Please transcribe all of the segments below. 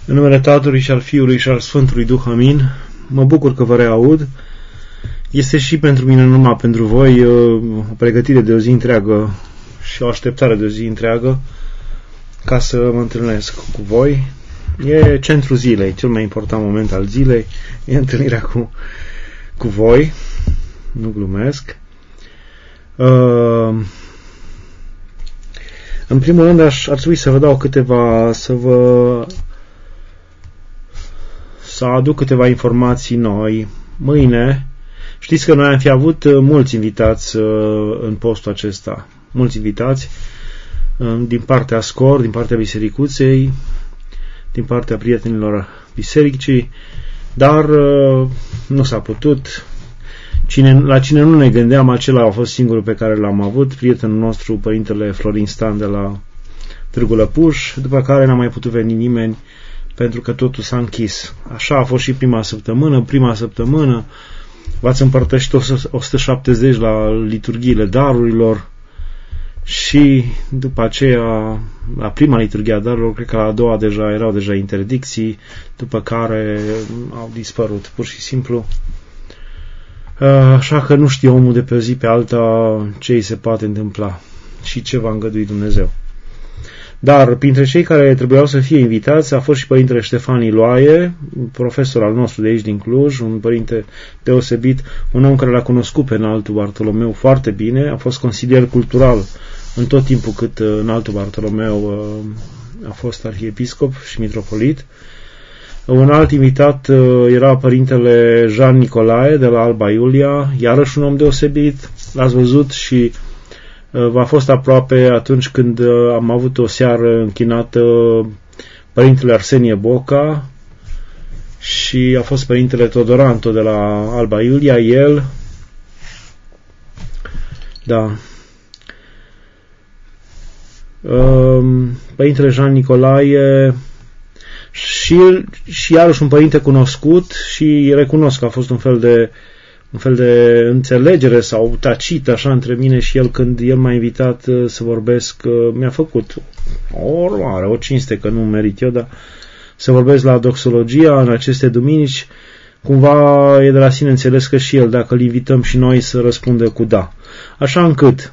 În numele Tatălui și al Fiului și al Sfântului Duh, amin. Mă bucur că vă reaud. Este și pentru mine, numai pentru voi, o pregătire de o zi întreagă și o așteptare de o zi întreagă ca să mă întâlnesc cu voi. E centrul zilei, cel mai important moment al zilei, e întâlnirea cu voi. Nu glumesc. În primul rând ar trebui să vă dau câteva, să aduc câteva informații noi. Mâine, știți că noi am fi avut mulți invitați în postul acesta, mulți invitați din partea SCOR, din partea Bisericuței, din partea prietenilor bisericii, dar nu s-a putut. La cine nu ne gândeam, acela a fost singurul pe care l-am avut, prietenul nostru, Părintele Florin Stan de la Târgu Lăpuș, după care n-a mai putut veni nimeni pentru că totul s-a închis. Așa a fost și prima săptămână v-ați împărtășit 170 la liturghiile darurilor și după aceea, la prima liturghie a darurilor, cred că la a doua erau deja interdicții, după care au dispărut, pur și simplu. Așa că nu știe omul de pe o zi pe alta ce îi se poate întâmpla și ce va îngădui Dumnezeu. Dar printre cei care trebuiau să fie invitați a fost și Părintele Ștefan Iloae, profesor al nostru de aici din Cluj, un părinte deosebit, un om care l-a cunoscut pe înaltul Bartolomeu foarte bine, a fost consilier cultural în tot timpul cât înaltul Bartolomeu a fost arhiepiscop și mitropolit. Un alt invitat era Părintele Jean Nicolae de la Alba Iulia, iarăși un om deosebit, l-ați văzut și v-a fost aproape atunci când am avut o seară închinată Părintele Arsenie Boca și a fost Părintele Todoranto de la Alba Iulia, el, da, Părintele Jean Nicolae și iarăși un părinte cunoscut și recunosc că a fost un fel de înțelegere sau tacit așa între mine și el când el m-a invitat să vorbesc, mi-a făcut o cinste că nu merit eu, dar să vorbesc la doxologia în aceste duminici, cumva e de la sine înțeles că și el, dacă îl invităm și noi, să răspundă cu da. Așa încât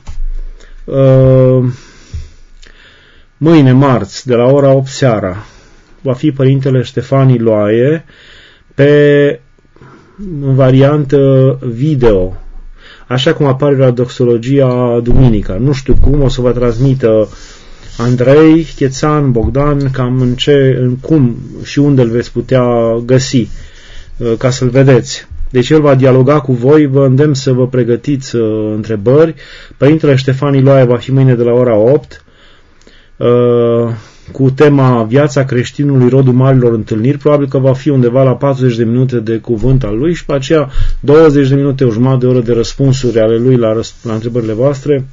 mâine, marți, de la ora 8 seara, va fi Părintele Ștefan Iloae în variantă video, așa cum apare la doxologia duminica. Nu știu cum, o să vă transmită Andrei, Chețan, Bogdan, cam în cum și unde îl veți putea găsi, ca să-l vedeți. Deci el va dialoga cu voi, vă îndemn să vă pregătiți întrebări. Părintele Ștefan Iloae va fi mâine de la ora 8, cu tema Viața creștinului, rodul marilor întâlniri. Probabil că va fi undeva la 40 de minute de cuvânt al lui și pe aceea 20 de minute, o jumătate de oră de răspunsuri ale lui la întrebările voastre.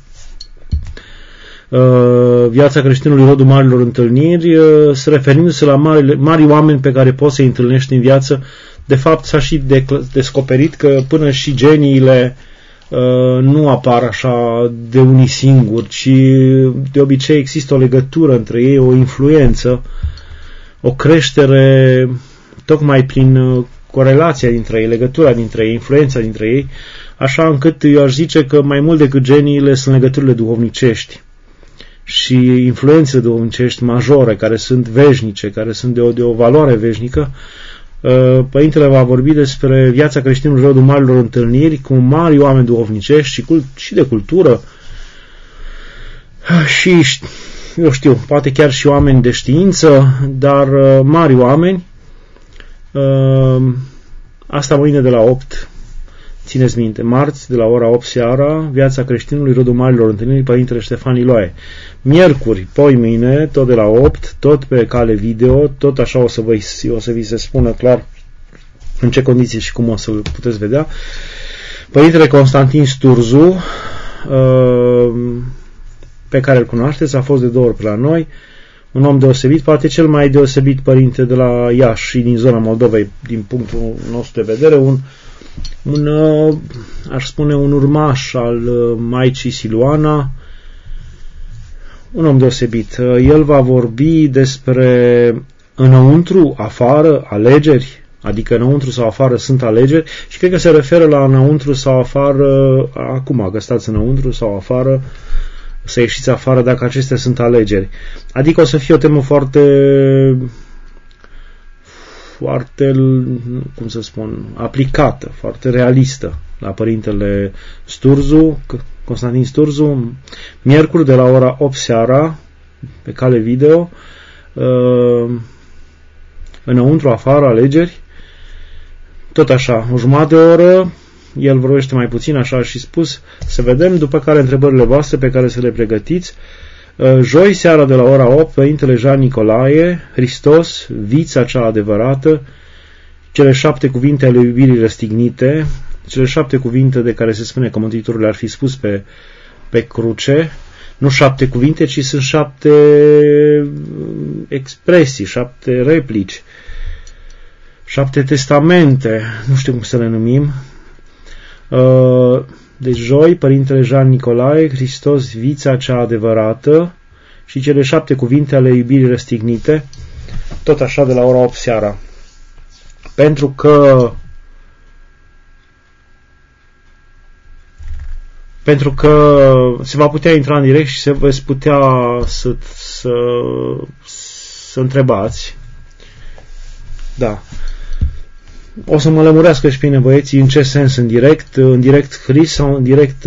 Viața creștinului, rodul marilor întâlniri, se referindu-se la mari oameni pe care poți să-i întâlnești în viață. De fapt, s-a și descoperit că până și geniile nu apar așa de unii singuri, ci de obicei există o legătură între ei, o influență, o creștere tocmai prin corelația dintre ei, legătura dintre ei, influența dintre ei, așa încât eu aș zice că mai mult decât geniile sunt legăturile duhovnicești și influențele duhovnicești majore, care sunt veșnice, care sunt de o valoare veșnică. Părintele va vorbi despre viața creștinului, rodul marilor întâlniri, cu mari oameni duhovnicești și de cultură și, eu știu, poate chiar și oameni de știință, dar mari oameni. Asta mâine de la 8, țineți minte, marți de la ora 8 seara, viața creștinului, rodul marilor întâlniri, Părintele Ștefan Iloae. Miercuri, mâine, tot de la 8, tot pe cale video, tot așa o să vi se spună clar în ce condiții și cum o să puteți vedea. Părintele Constantin Sturzu, pe care îl cunoașteți, a fost de 2 ori pe la noi, un om deosebit, poate cel mai deosebit părinte de la Iași și din zona Moldovei, din punctul nostru de vedere, aș spune un urmaș al Maicii Siluana, un om deosebit. El va vorbi despre înăuntru, afară, alegeri, adică înăuntru sau afară sunt alegeri și cred că se referă la înăuntru sau afară, acum că stați înăuntru sau afară, să ieșiți afară dacă acestea sunt alegeri. Adică o să fie o temă foarte, cum să spun, aplicată, foarte realistă la Părintele Sturzu, Constantin Sturzu, miercuri de la ora 8 seara, pe cale video, înăuntru, afară, alegeri, tot așa, o jumătate de oră, el vorbește mai puțin, așa și spus, să vedem, după care întrebările voastre pe care să le pregătiți. Joi seara de la ora 8, Părintele Jean Nicolae, Hristos, vița cea adevărată, cele 7 cuvinte ale iubirii răstignite, cele 7 cuvinte de care se spune că Mântuitorul le-ar fi spus pe cruce, nu 7 cuvinte, ci sunt 7 expresii, 7 replici, 7 testamente, nu știu cum să le numim. Deci joi, Părintele Jean Nicolae, Hristos, vița cea adevărată și cele 7 cuvinte ale iubirii răstignite, tot așa de la ora 8 seara. Pentru că se va putea intra în direct și se veți putea să întrebați. Da. O să mă lămurească și bine băieții în ce sens în direct Chris sau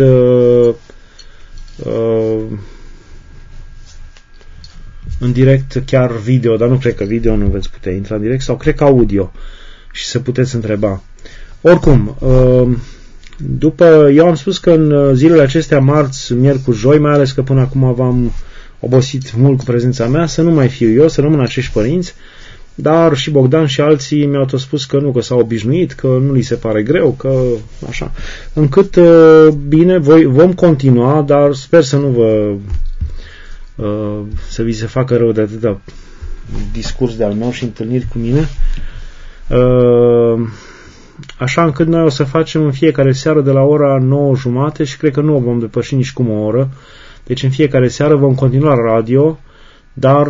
în direct chiar video, dar nu cred că video nu veți putea intra în direct, sau cred că audio și să puteți întreba. Oricum, eu am spus că în zilele acestea, marți, miercuri, joi, mai ales că până acum v-am obosit mult cu prezența mea, să nu mai fiu eu, să rămân acești părinți, dar și Bogdan și alții mi-au tot spus că nu, că s-au obișnuit, că nu li se pare greu, că așa. Încât, bine, vom continua, dar sper să nu să vi se facă rău de atâta discurs de-al meu și întâlniri cu mine. Așa încât noi o să facem în fiecare seară de la ora 9:30 și cred că nu o vom depăși nici cum o oră. Deci în fiecare seară vom continua radio, dar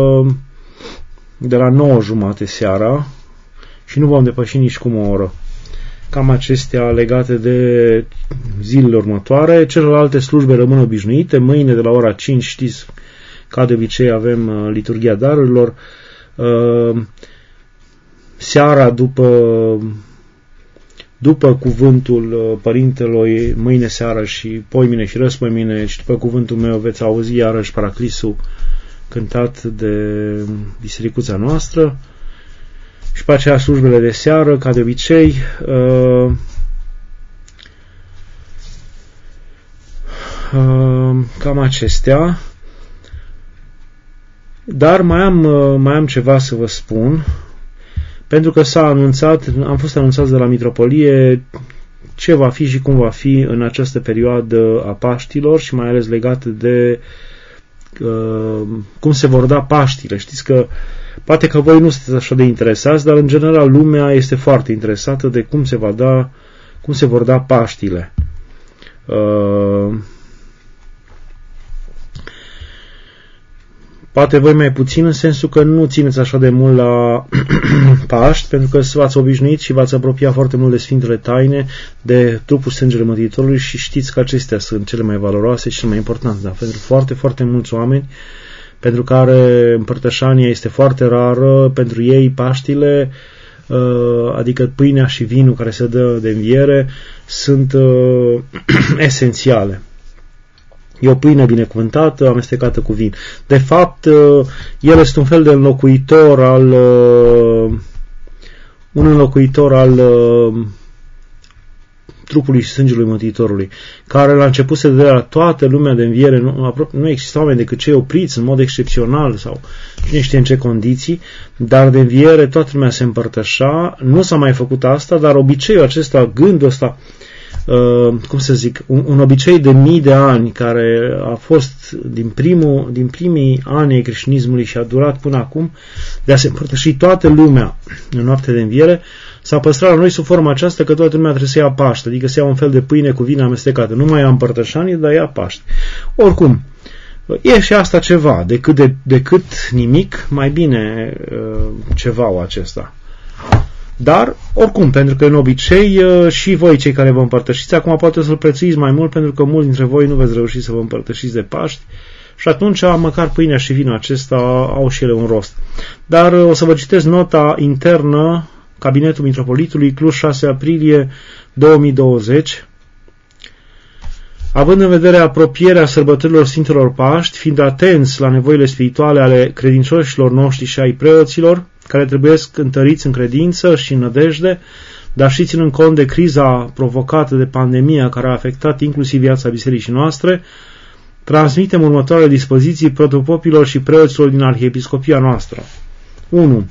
de la 9:30 seara și nu vom depăși nici cum o oră. Cam acestea legate de zilele următoare. Celelalte slujbe rămân obișnuite. Mâine de la ora 5, știți, ca de obicei avem liturghia darurilor. Seara după cuvântul Părintelui, mâine seara și poimine și răspoimine și după cuvântul meu veți auzi iarăși Paraclisul cântat de bisericuța noastră și pe aceea slujbele de seară, ca de obicei. Cam acestea. Dar mai am ceva să vă spun, pentru că am fost anunțați de la Mitropolie ce va fi și cum va fi în această perioadă a Paștilor și mai ales legat de cum se vor da Paștile. Știți că poate că voi nu sunteți așa de interesați, dar în general lumea este foarte interesată de cum se vor da Paștile. Poate voi mai puțin, în sensul că nu țineți așa de mult la Paști, pentru că v-ați obișnuit și v-ați apropiat foarte mult de Sfintele Taine, de trupul sângele Mântuitorului și știți că acestea sunt cele mai valoroase și cele mai importante. Dar pentru foarte, foarte mulți oameni, pentru care împărtășania este foarte rară, pentru ei Paștile, adică pâinea și vinul care se dă de înviere, sunt esențiale. E o pâine binecuvântată, amestecată cu vin. De fapt, el este un fel de înlocuitor al trupului și sângelui Mântuitorului, care la început se dădea la toată lumea de înviere, nu existau oameni decât cei opriți în mod excepțional sau cine știe în ce condiții, dar de înviere toată lumea se împărtășa. Nu s-a mai făcut asta, dar obiceiul acesta, gândul ăsta, cum să zic, un obicei de mii de ani care a fost din primii ani ai creștinismului și a durat până acum, de a se împărtăși toată lumea în noapte de înviere, s-a păstrat la noi sub forma aceasta că toată lumea trebuie să ia Paște, adică să ia un fel de pâine cu vin amestecată. Nu mai ia împărtășanie, dar ia Paște. Oricum, E și asta ceva, decât nimic, mai bine ceva acesta. Dar, oricum, pentru că în obicei și voi cei care vă împărtășiți, acum poate să-l prețuiți mai mult, pentru că mulți dintre voi nu veți reuși să vă împărtășiți de Paști și atunci măcar pâinea și vinul acesta au și ele un rost. Dar o să vă citesc nota internă, Cabinetul Mitropolitului, Cluj, 6 aprilie 2020. Având în vedere apropierea sărbătorilor Sfintelor Paști, fiind atenți la nevoile spirituale ale credincioșilor noștri și ai preoților, care trebuie întăriți în credință și în nădejde, dar și ținând cont de criza provocată de pandemia care a afectat inclusiv viața bisericii noastre, transmitem următoarele dispoziții protopopilor și preoților din arhiepiscopia noastră. 1.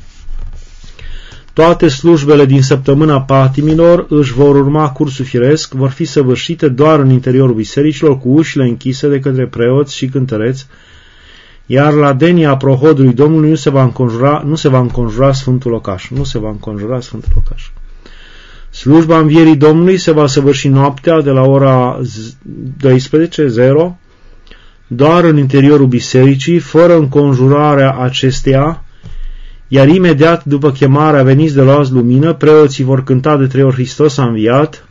Toate slujbele din săptămâna patimilor își vor urma cursul firesc, vor fi săvârșite doar în interiorul bisericilor, cu ușile închise de către preoți și cântăreți, iar la denia prohodului Domnului nu se va înconjura Sfântul Locaș. Nu se va înconjura Sfântul Locaș. Slujba Învierii Domnului se va săvârși noaptea de la ora 12:00, doar în interiorul bisericii, fără înconjurarea acesteia, iar imediat după chemarea veniți de luați lumină, preoții vor cânta de 3 ori Hristos a înviat,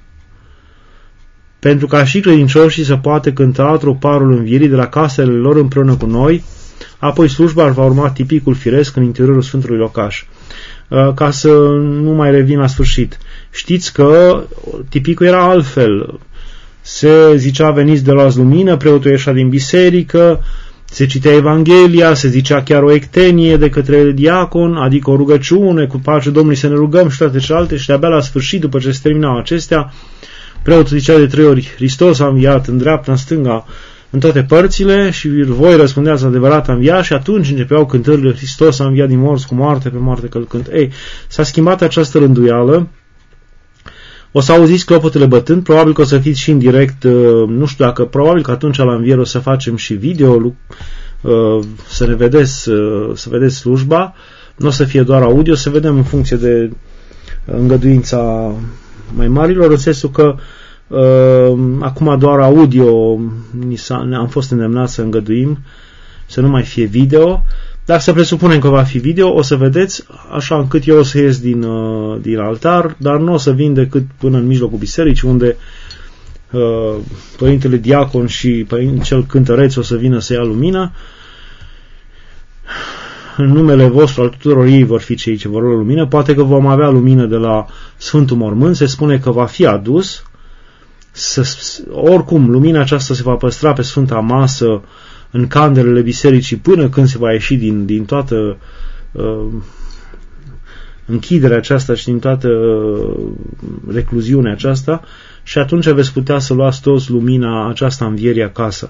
pentru ca și credincioșii să poată cânta troparul învierii de la casele lor împreună cu noi, apoi slujba va urma tipicul firesc în interiorul Sfântului Locaș. Ca să nu mai revin la sfârșit. Știți că tipicul era altfel. Se zicea veniți de luați lumină, preotul ieșea din biserică, se citea Evanghelia, se zicea chiar o ectenie de către diacon, adică o rugăciune, cu pace Domnului să ne rugăm și toate celelalte, și de-abia la sfârșit, după ce se terminau acestea, preotul zicea de 3 ori Hristos a înviat, în dreapta, în stânga, în toate părțile, și voi răspundeați adevărat a înviat, și atunci începeau cântările Hristos a înviat din morți, cu moarte pe moarte călcând. Ei, s-a schimbat această rânduială. O să auziți clopotele bătând, probabil că o să fiți și în direct, nu știu dacă, probabil că atunci la înviere o să facem și video, să ne vedeți, să vedeți slujba, nu o să fie doar audio, să vedem în funcție de îngăduința mai marilor, în sensul că acum doar audio am fost îndemnați să îngăduim, să nu mai fie video, dar să presupunem că va fi video, o să vedeți, așa încât eu o să ies din altar, dar nu o să vin decât până în mijlocul bisericii, unde părintele diacon și cel cântăreț o să vină să ia lumină. În numele vostru al tuturor ei vor fi cei ce vor lua lumină. Poate că vom avea lumină de la Sfântul Mormânt, se spune că va fi adus. Oricum, lumina aceasta se va păstra pe Sfânta Masă în candelele bisericii până când se va ieși din toată închiderea aceasta și din toată recluziunea aceasta, și atunci veți putea să luați toți lumina aceasta învierii acasă.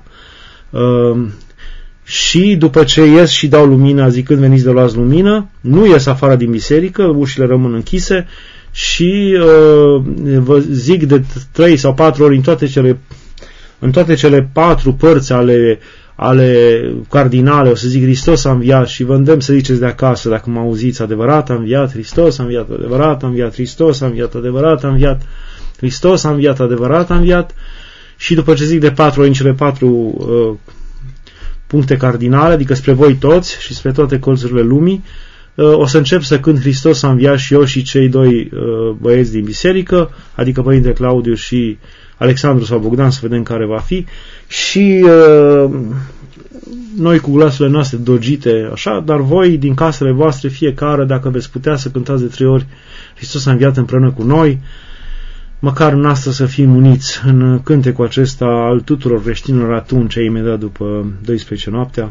Și după ce ies și dau lumina zicând veniți de luați lumină, nu ies afară din biserică, ușile rămân închise și vă zic de 3 sau 4 ori în toate cele 4 părți ale cardinale, o să zic Hristos a înviat, și vă îndemn să ziceți de acasă, dacă mă auziți, adevărat a înviat, Hristos a înviat, adevărat a înviat, Hristos a înviat, adevărat a înviat, Hristos a înviat, adevărat a înviat. Și după ce zic de 4 ori în cele 4 puncte cardinale, adică spre voi toți și spre toate colțurile lumii, o să încep să cânt Hristos a înviat și eu și cei 2 băieți din biserică, adică Părinte Claudiu și Alexandru sau Bogdan, să vedem care va fi, și noi cu glasurile noastre dogite așa, dar voi din casele voastre fiecare, dacă veți putea să cântați de 3 ori Hristos a înviat împreună cu noi, măcar în asta să fim uniți în cântecul acesta al tuturor creștinilor atunci, imediat după 12 noaptea.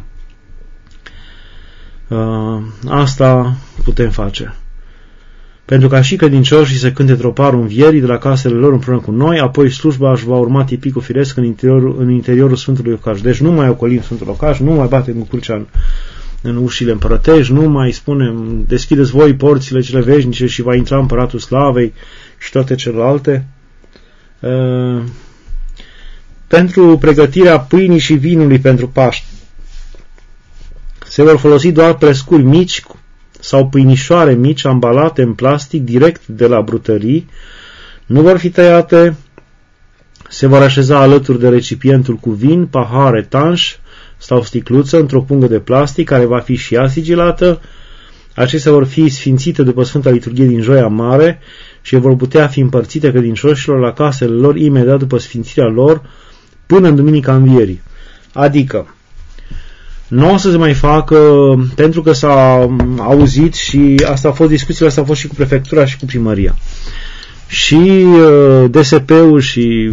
Asta putem face. Pentru ca și credincioșii să cânte troparul învierii de la casele lor împreună cu noi, apoi slujba își va urma tipicul firesc în interiorul Sfântului Locaș. Deci nu mai ocolim Sfântul Locaș, nu mai batem cu crucea în ușile împărătești, nu mai spunem deschideți voi porțile cele veșnice și va intra Împăratul Slavei și toate celelalte. Pentru pregătirea pâinii și vinului pentru Paști se vor folosi doar prescuri mici sau pâinișoare mici ambalate în plastic direct de la brutării, nu vor fi tăiate, se vor așeza alături de recipientul cu vin, pahare, tanș sau sticluță într-o pungă de plastic care va fi și ea sigilată. Acestea vor fi sfințite după Sfânta Liturghie din Joia Mare și vor putea fi împărțite credincioșilor la casele lor imediat după sfințirea lor până în Duminica Învierii. Adică, nu o să se mai facă, pentru că s-a auzit și asta a fost, discuțiile astea au fost și cu prefectura și cu primăria. Și DSP-ul și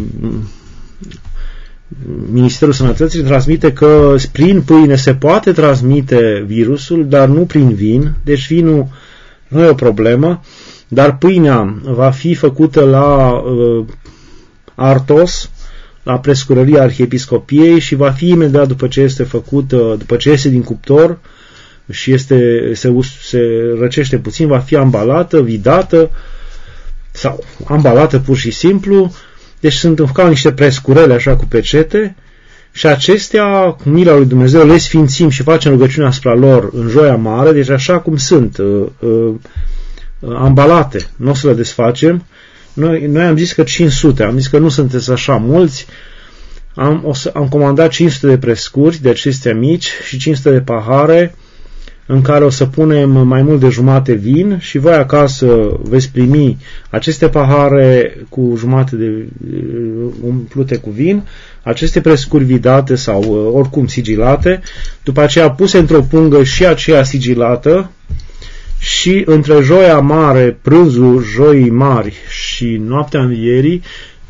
Ministerul Sănătății transmite că prin pâine se poate transmite virusul, dar nu prin vin, deci vinul nu e o problemă, dar pâinea va fi făcută la Artos, la prescurăria Arhiepiscopiei și va fi imediat după ce este făcută, după ce iese din cuptor și se răcește puțin, va fi ambalată, vidată sau ambalată pur și simplu. Deci sunt ca niște prescurele așa cu pecete și acestea, cu mila lui Dumnezeu, le sfințim și facem rugăciune asupra lor în Joia Mare, deci așa cum sunt, ambalate, nu o să le desfacem. Noi am zis că 500, am zis că nu sunteți așa mulți, am comandat 500 de prescuri de acestea mici și 500 de pahare în care o să punem mai mult de jumate vin și voi acasă veți primi aceste pahare cu jumate de umplute cu vin, aceste prescuri vidate sau oricum sigilate, după aceea puse într-o pungă și aceea sigilată și între Joia Mare, prânzul Joii Mari și noaptea Învierii,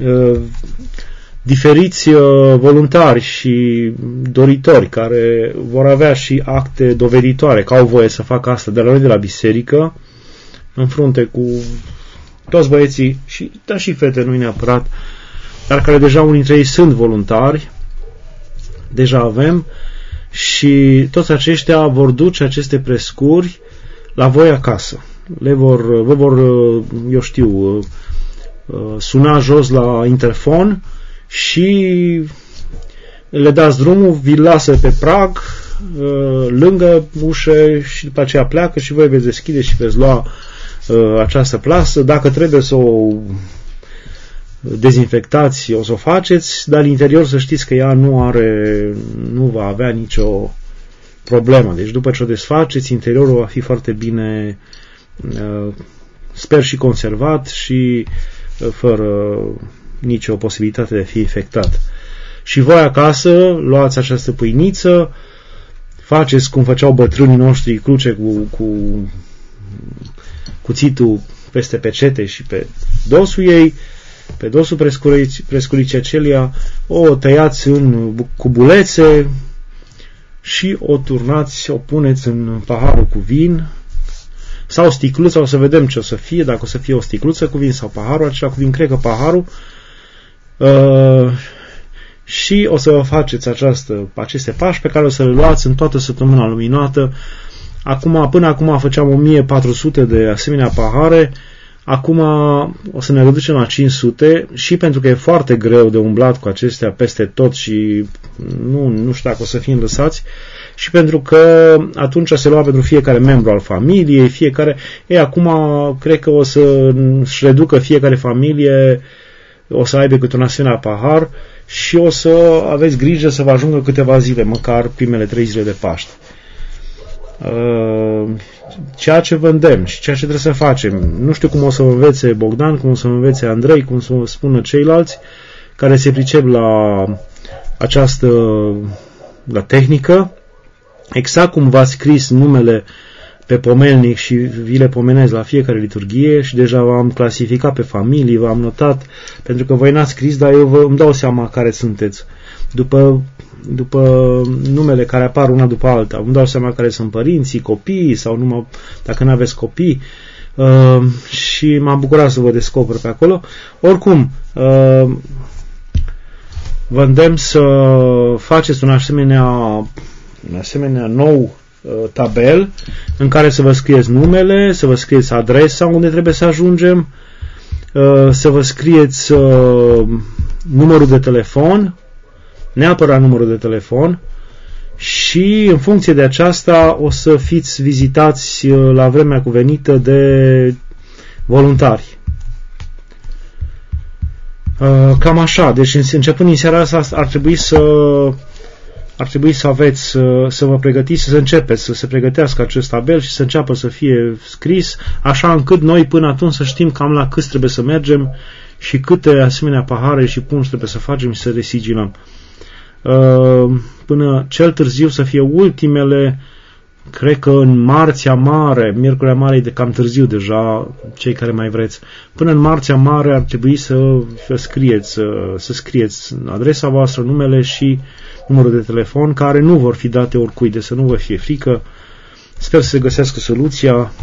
diferiți voluntari și doritori care vor avea și acte doveditoare că au voie să facă asta de la noi de la biserică, în frunte cu toți băieții și, da, și fete, nu-i neapărat, dar care deja unii dintre ei sunt voluntari, deja avem, și toți aceștia vor duce aceste prescuri la voi acasă. Vă vor, eu știu, suna jos la interfon și le dați drumul, vi lasă pe prag lângă ușă și după aceea pleacă și voi veți deschide și veți lua această plasă. Dacă trebuie să o dezinfectați, o să o faceți, dar în interior să știți că ea nu va avea nicio problemă. Deci după ce o desfaceți, interiorul va fi foarte bine, sper, și conservat și fără nicio posibilitate de a fi infectat. Și voi acasă luați această pâiniță, faceți cum făceau bătrânii noștri, cruce cu cuțitul peste pecete și pe dosul ei, pe dosul prescuricii acelea, o tăiați în cubulețe și o turnați, o puneți în paharul cu vin sau sticluța, o să vedem ce o să fie, dacă o să fie o sticluță cu vin sau paharul acela cu vin, cred că paharul, și o să faceți aceste pași pe care o să le luați în toată săptămâna luminată. Până acum făceam 1400 de asemenea pahare, acum o să ne reducem la 500 și pentru că e foarte greu de umblat cu acestea peste tot și nu știu dacă o să fie lăsați, și pentru că atunci se lua pentru fiecare membru al familiei, acum cred că o să-și reducă fiecare familie, o să aibă câte un asemenea pahar și o să aveți grijă să vă ajungă câteva zile, măcar primele 3 zile de Paște. Ceea ce vă îndemn și ceea ce trebuie să facem, nu știu cum o să vă învețe Bogdan, cum o să vă învețe Andrei, cum o să vă spună ceilalți care se pricep la la tehnică, exact cum v-ați scris numele pe pomelnic și vi le pomenez la fiecare liturghie și deja v-am clasificat pe familii, v-am notat, pentru că voi n-ați scris, dar eu îmi dau seama care sunteți. După numele care apar una după alta, îmi dau seama care sunt părinții, copiii sau numai dacă nu aveți copii, și m-am bucurat să vă descoper pe acolo. Oricum, vă îndemn să faceți un asemenea nou tabel în care să vă scrieți numele, să vă scrieți adresa unde trebuie să ajungem, să vă scrieți numărul de telefon, neapărat numărul de telefon, și în funcție de aceasta o să fiți vizitați la vremea cuvenită de voluntari. Cam așa. Deci începând din seara asta ar ar trebui să aveți, să vă pregătiți, să începeți, să se pregătească acest tabel și să înceapă să fie scris, așa încât noi până atunci să știm cam la cât trebuie să mergem și câte asemenea pahare și pungi trebuie să facem și să resigilăm. Până cel târziu să fie ultimele, cred că în Marțea Mare, Miercurea Mare e de cam târziu deja, cei care mai vreți. Până în Marțea Mare ar trebui să scrieți adresa voastră, numele și numărul de telefon, care nu vor fi date oricui, de să nu vă fie frică. Sper să se găsească soluția.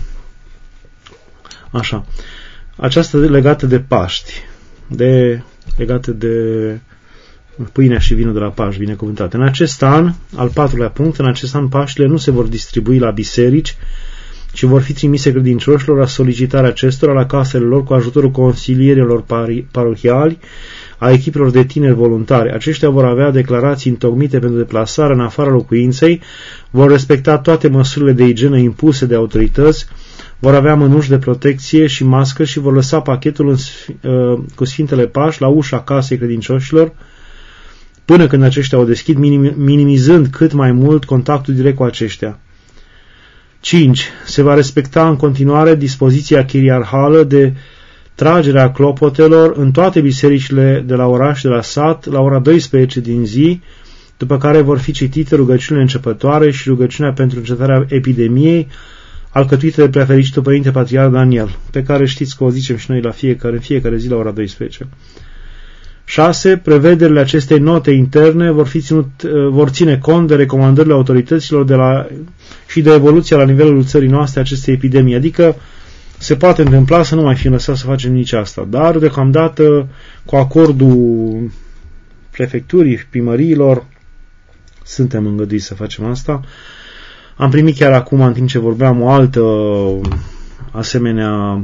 Așa. Aceasta legată de Paști, legată de pâinea și vinul de la Paști, binecuvântate. În acest an, al 4-lea punct, în acest an Paștile nu se vor distribui la biserici, ci vor fi trimise credincioșilor la solicitarea acestora la casele lor cu ajutorul consilierilor parohiali, a echipelor de tineri voluntari. Aceștia vor avea declarații întocmite pentru deplasare în afara locuinței, vor respecta toate măsurile de igienă impuse de autorități, vor avea mânuși de protecție și mască și vor lăsa pachetul cu Sfintele Paști la ușa casei credincioșilor, până când aceștia o deschid, minimizând cât mai mult contactul direct cu aceștia. 5. Se va respecta în continuare dispoziția chiriarhală de tragerea clopotelor în toate bisericile de la oraș, de la sat, la ora 12 din zi, după care vor fi citite rugăciunile începătoare și rugăciunea pentru încetarea epidemiei, alcătuită de Preafericitul Părinte Patriarh Daniel, pe care știți că o zicem și noi în fiecare zi la ora 12. 6. Prevederile acestei note interne vor ține cont de recomandările autorităților și de evoluția la nivelul țării noastre acestei epidemii. Adică se poate întâmpla să nu mai fim lăsați să facem nici asta. Dar, deocamdată, cu acordul prefecturii, primăriilor, suntem îngăduiți să facem asta. Am primit chiar acum, în timp ce vorbeam, o altă asemenea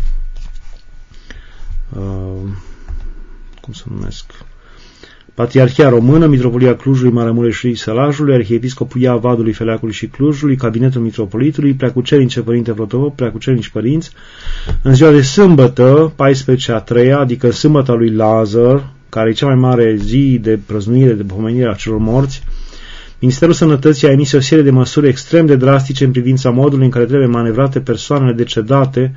cum se numesc? Patriarhia Română, Mitropolia Clujului, Maramureșului și Sălajului, Arhiepiscopul Vadului, Feleacului și Clujului, Cabinetul Mitropolitului, Preacucernice Părinte Protopop, Preacucernici Părinți, în ziua de sâmbătă, 14/3, adică sâmbăta lui Lazar, care e cea mai mare zi de prăznuire, de pomenire a celor morți, Ministerul Sănătății a emis o serie de măsuri extrem de drastice în privința modului în care trebuie manevrate persoanele decedate.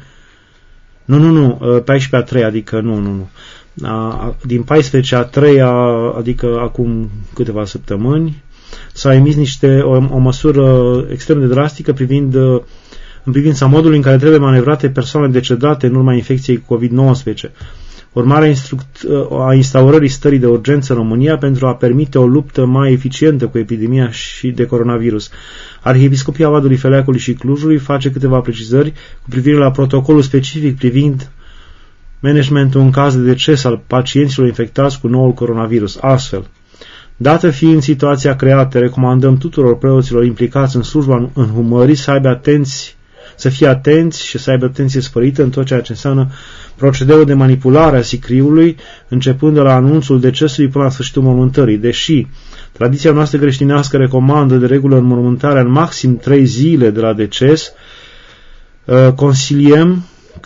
Nu, 14/3, adică nu. Din 14/3, adică acum câteva săptămâni, s-a emis o măsură extrem de drastică în privința modului în care trebuie manevrate persoanele decedate în urma infecției cu COVID-19. Urmarea a instaurării stării de urgență în România pentru a permite o luptă mai eficientă cu epidemia și de coronavirus. Arhiepiscopia Vadului, Feleacului și Clujului face câteva precizări cu privire la protocolul specific privind managementul în caz de deces al pacienților infectați cu noul coronavirus. Astfel, dată fiind situația creată, recomandăm tuturor preoților implicați în slujba înhumării să fie atenți și să aibă atenție sporită în tot ceea ce înseamnă procedeul de manipulare a sicriului, începând de la anunțul decesului până la sfârșitul mormântării. Deși tradiția noastră creștinească recomandă de regulă înmormântarea în maxim 3 zile de la deces, consiliem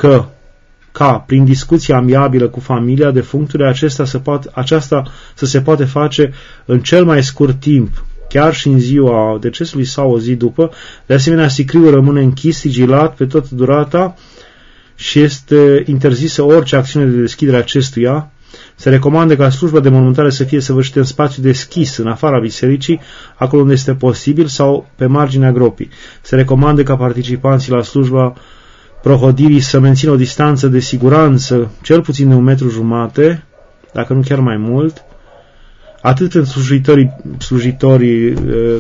ca prin discuție amiabilă cu familia defunctului aceasta să se poate face în cel mai scurt timp, chiar și în ziua decesului sau o zi după. De asemenea, sicriul rămâne închis, sigilat pe toată durata și este interzisă orice acțiune de deschidere a acestuia. Se recomandă ca slujba de mormântare să fie săvârșită în spațiu deschis, în afara bisericii, acolo unde este posibil, sau pe marginea gropii. Se recomandă ca participanții la slujba prohodirii să mențină o distanță de siguranță, cel puțin de 1,5 m, dacă nu chiar mai mult, atât pentru slujitorii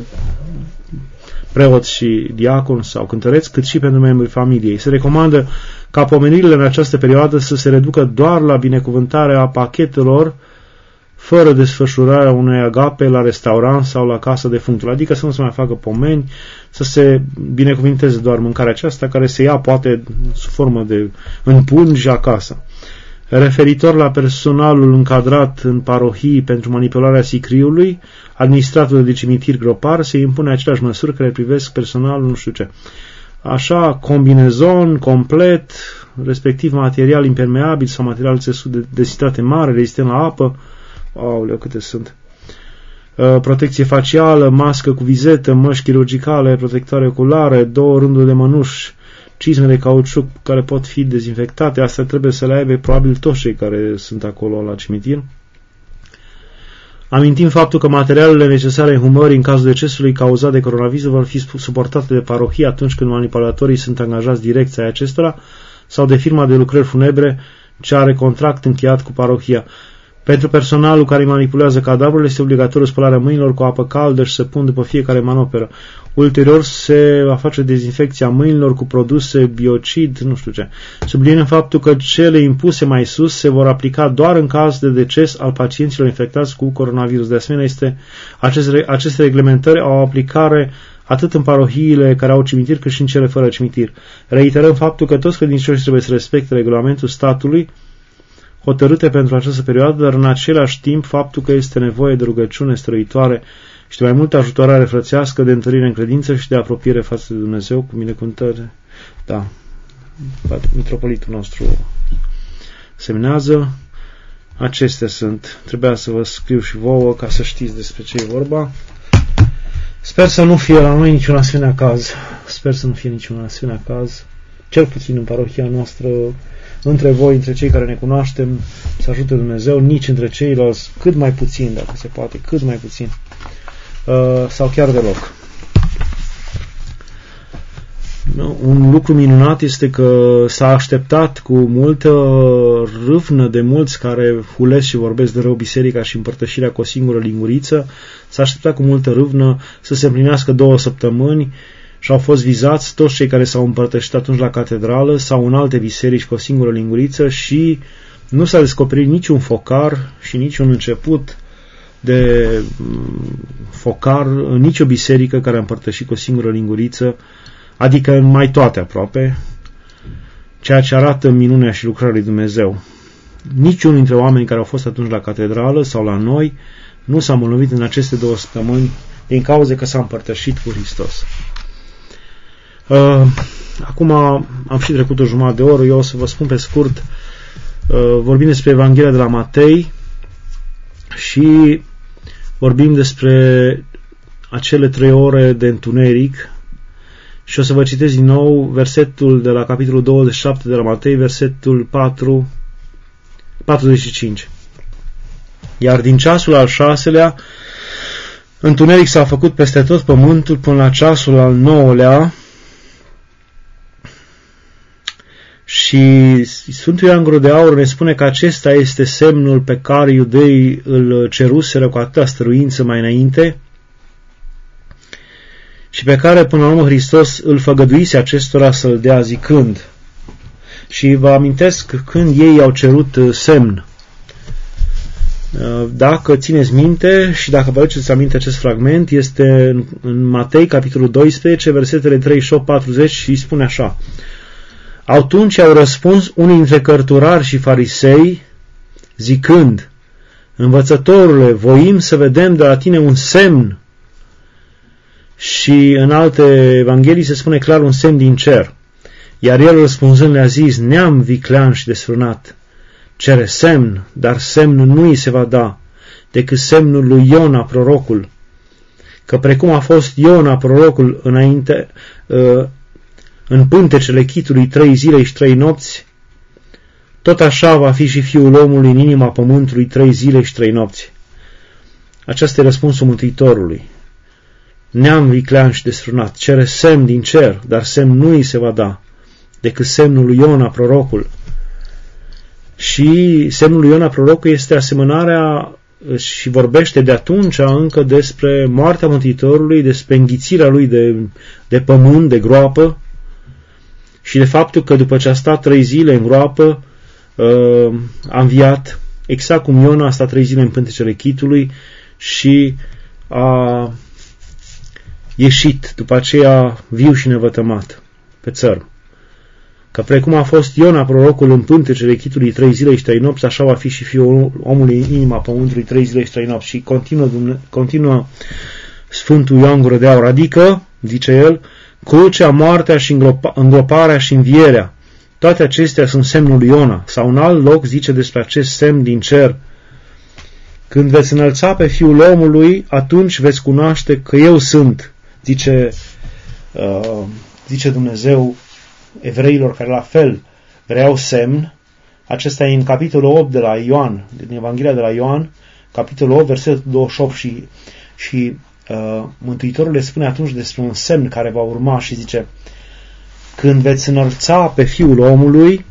preoți și diaconi sau cântăreți, cât și pentru membrii familiei. Se recomandă ca pomenirile în această perioadă să se reducă doar la binecuvântarea pachetelor, fără desfășurarea unei agape la restaurant sau la casa defunctului, adică să nu se mai facă pomeni, să se binecuvinteze doar mâncarea aceasta, care se ia poate sub formă de înpungi acasă. Referitor la personalul încadrat în parohii pentru manipularea sicriului, administratul de cimitir gropar, se impune aceleași măsuri care privesc personalul nu știu ce. Așa, combinezon complet, respectiv material impermeabil sau material țesut de densitate mare, rezistent la apă. Aoleu, câte sunt. protecție facială, mască cu vizetă, măști chirurgicale, protectoare oculare, 2 rânduri de mănuși, cizme de cauciuc care pot fi dezinfectate. Asta trebuie să le aibă probabil toți cei care sunt acolo la cimitir. Amintim faptul că materialele necesare inhumării în cazul decesului cauzat de coronavirus vor fi suportate de parohie atunci când manipulatorii sunt angajați direct ai acestora sau de firma de lucrări funebre ce are contract încheiat cu parohia. Pentru personalul care manipulează cadavrurile este obligatoriu spălarea mâinilor cu apă caldă și săpun după fiecare manoperă. Ulterior se va face dezinfecția mâinilor cu produse biocid, nu știu ce. Subliniem faptul că cele impuse mai sus se vor aplica doar în caz de deces al pacienților infectați cu coronavirus. De asemenea, aceste reglementări au aplicare atât în parohiile care au cimitir cât și în cele fără cimitir. Reiterăm faptul că toți credincioșii trebuie să respecte regulamentul statului hotărâte pentru această perioadă, dar în același timp faptul că este nevoie de rugăciune străitoare și de mai multă ajutorare frățească, de întărire în credință și de apropiere față de Dumnezeu cu binecuvântare. Da, mitropolitul nostru semnează. Acestea sunt. Trebuia să vă scriu și vouă ca să știți despre ce e vorba. Sper să nu fie la noi niciun asemenea caz. Sper să nu fie niciun asemenea caz. Cel puțin în parohia noastră, între voi, între cei care ne cunoaștem, să ajute Dumnezeu, nici între ceilalți, cât mai puțin, dacă se poate, cât mai puțin. Sau chiar deloc. Un lucru minunat este că s-a așteptat cu multă râvnă de mulți care hulesc și vorbesc de rău biserica și împărtășirea cu o singură linguriță, s-a așteptat cu multă râvnă să se împlinească 2 săptămâni și au fost vizați toți cei care s-au împărtășit atunci la catedrală sau în alte biserici cu o singură linguriță și nu s-a descoperit niciun focar și niciun început de focar în nicio biserică care a împărtășit cu o singură linguriță, adică în mai toate aproape, ceea ce arată minunea și lucrarea lui Dumnezeu. Niciunul dintre oamenii care au fost atunci la catedrală sau la noi nu s-a îmbolnăvit în aceste 2 săptămâni din cauza că s-a împărtășit cu Hristos. Acum am și trecut o jumătate de oră, eu o să vă spun pe scurt, vorbim despre Evanghelia de la Matei și vorbim despre acele 3 ore de întuneric și o să vă citesc din nou versetul de la capitolul 27 de la Matei, versetul 45. Iar din ceasul al 6-lea, întuneric s-a făcut peste tot pământul până la ceasul al 9-lea, și Sfântul Ioan Gură de Aur ne spune că acesta este semnul pe care iudeii îl ceruseră cu atâta stăruință mai înainte și pe care până la urmă Hristos îl făgăduise acestora să-l dea zicând. Și vă amintesc când ei au cerut semn. Dacă țineți minte și dacă vă aduceți aminte acest fragment, este în Matei, capitolul 12, versetele 38-40 și spune așa: Atunci au răspuns unii dintre cărturari și farisei, zicând: Învățătorule, voim să vedem de la tine un semn. Și în alte evanghelii se spune clar un semn din cer. Iar el răspunzând le-a zis: Neam viclean și desfrânat cere semn, dar semnul nu îi se va da, decât semnul lui Iona prorocul. Că precum a fost Iona prorocul înainte, în pântecele chitului 3 zile și 3 nopți, tot așa va fi și Fiul omului în inima pământului 3 zile și 3 nopți. Acesta e răspunsul Mântuitorului. Neam viclean și desfrânat cere semn din cer, dar semn nu îi se va da, decât semnul lui Iona prorocul. Și semnul lui Iona prorocul este asemănarea și vorbește de atunci încă despre moartea Mântuitorului, despre înghițirea lui de pământ, de groapă, și de faptul că după ce a stat 3 zile în groapă, a înviat, exact cum Iona a stat 3 zile în pântecele chitului și a ieșit după aceea viu și nevătămat pe țărm. Că precum a fost Iona prorocul în pântecele chitului 3 zile și 3 nopți, așa va fi și Fiul omului în inima pământului 3 zile și 3 nopți. Și continuă Sfântul Ioan Gură de Aur, adică, zice el, crucea, moartea și îngroparea și învierea, toate acestea sunt semnul lui Iona. Sau în alt loc zice despre acest semn din cer: Când veți înălța pe Fiul omului, atunci veți cunoaște că eu sunt, zice Dumnezeu evreilor care la fel vreau semn. Acesta e în capitolul 8 de la Ioan, din Evanghelia de la Ioan, capitolul 8, versetul 28 și Mântuitorul le spune atunci despre un semn care va urma și zice: când veți înălța pe Fiul omului,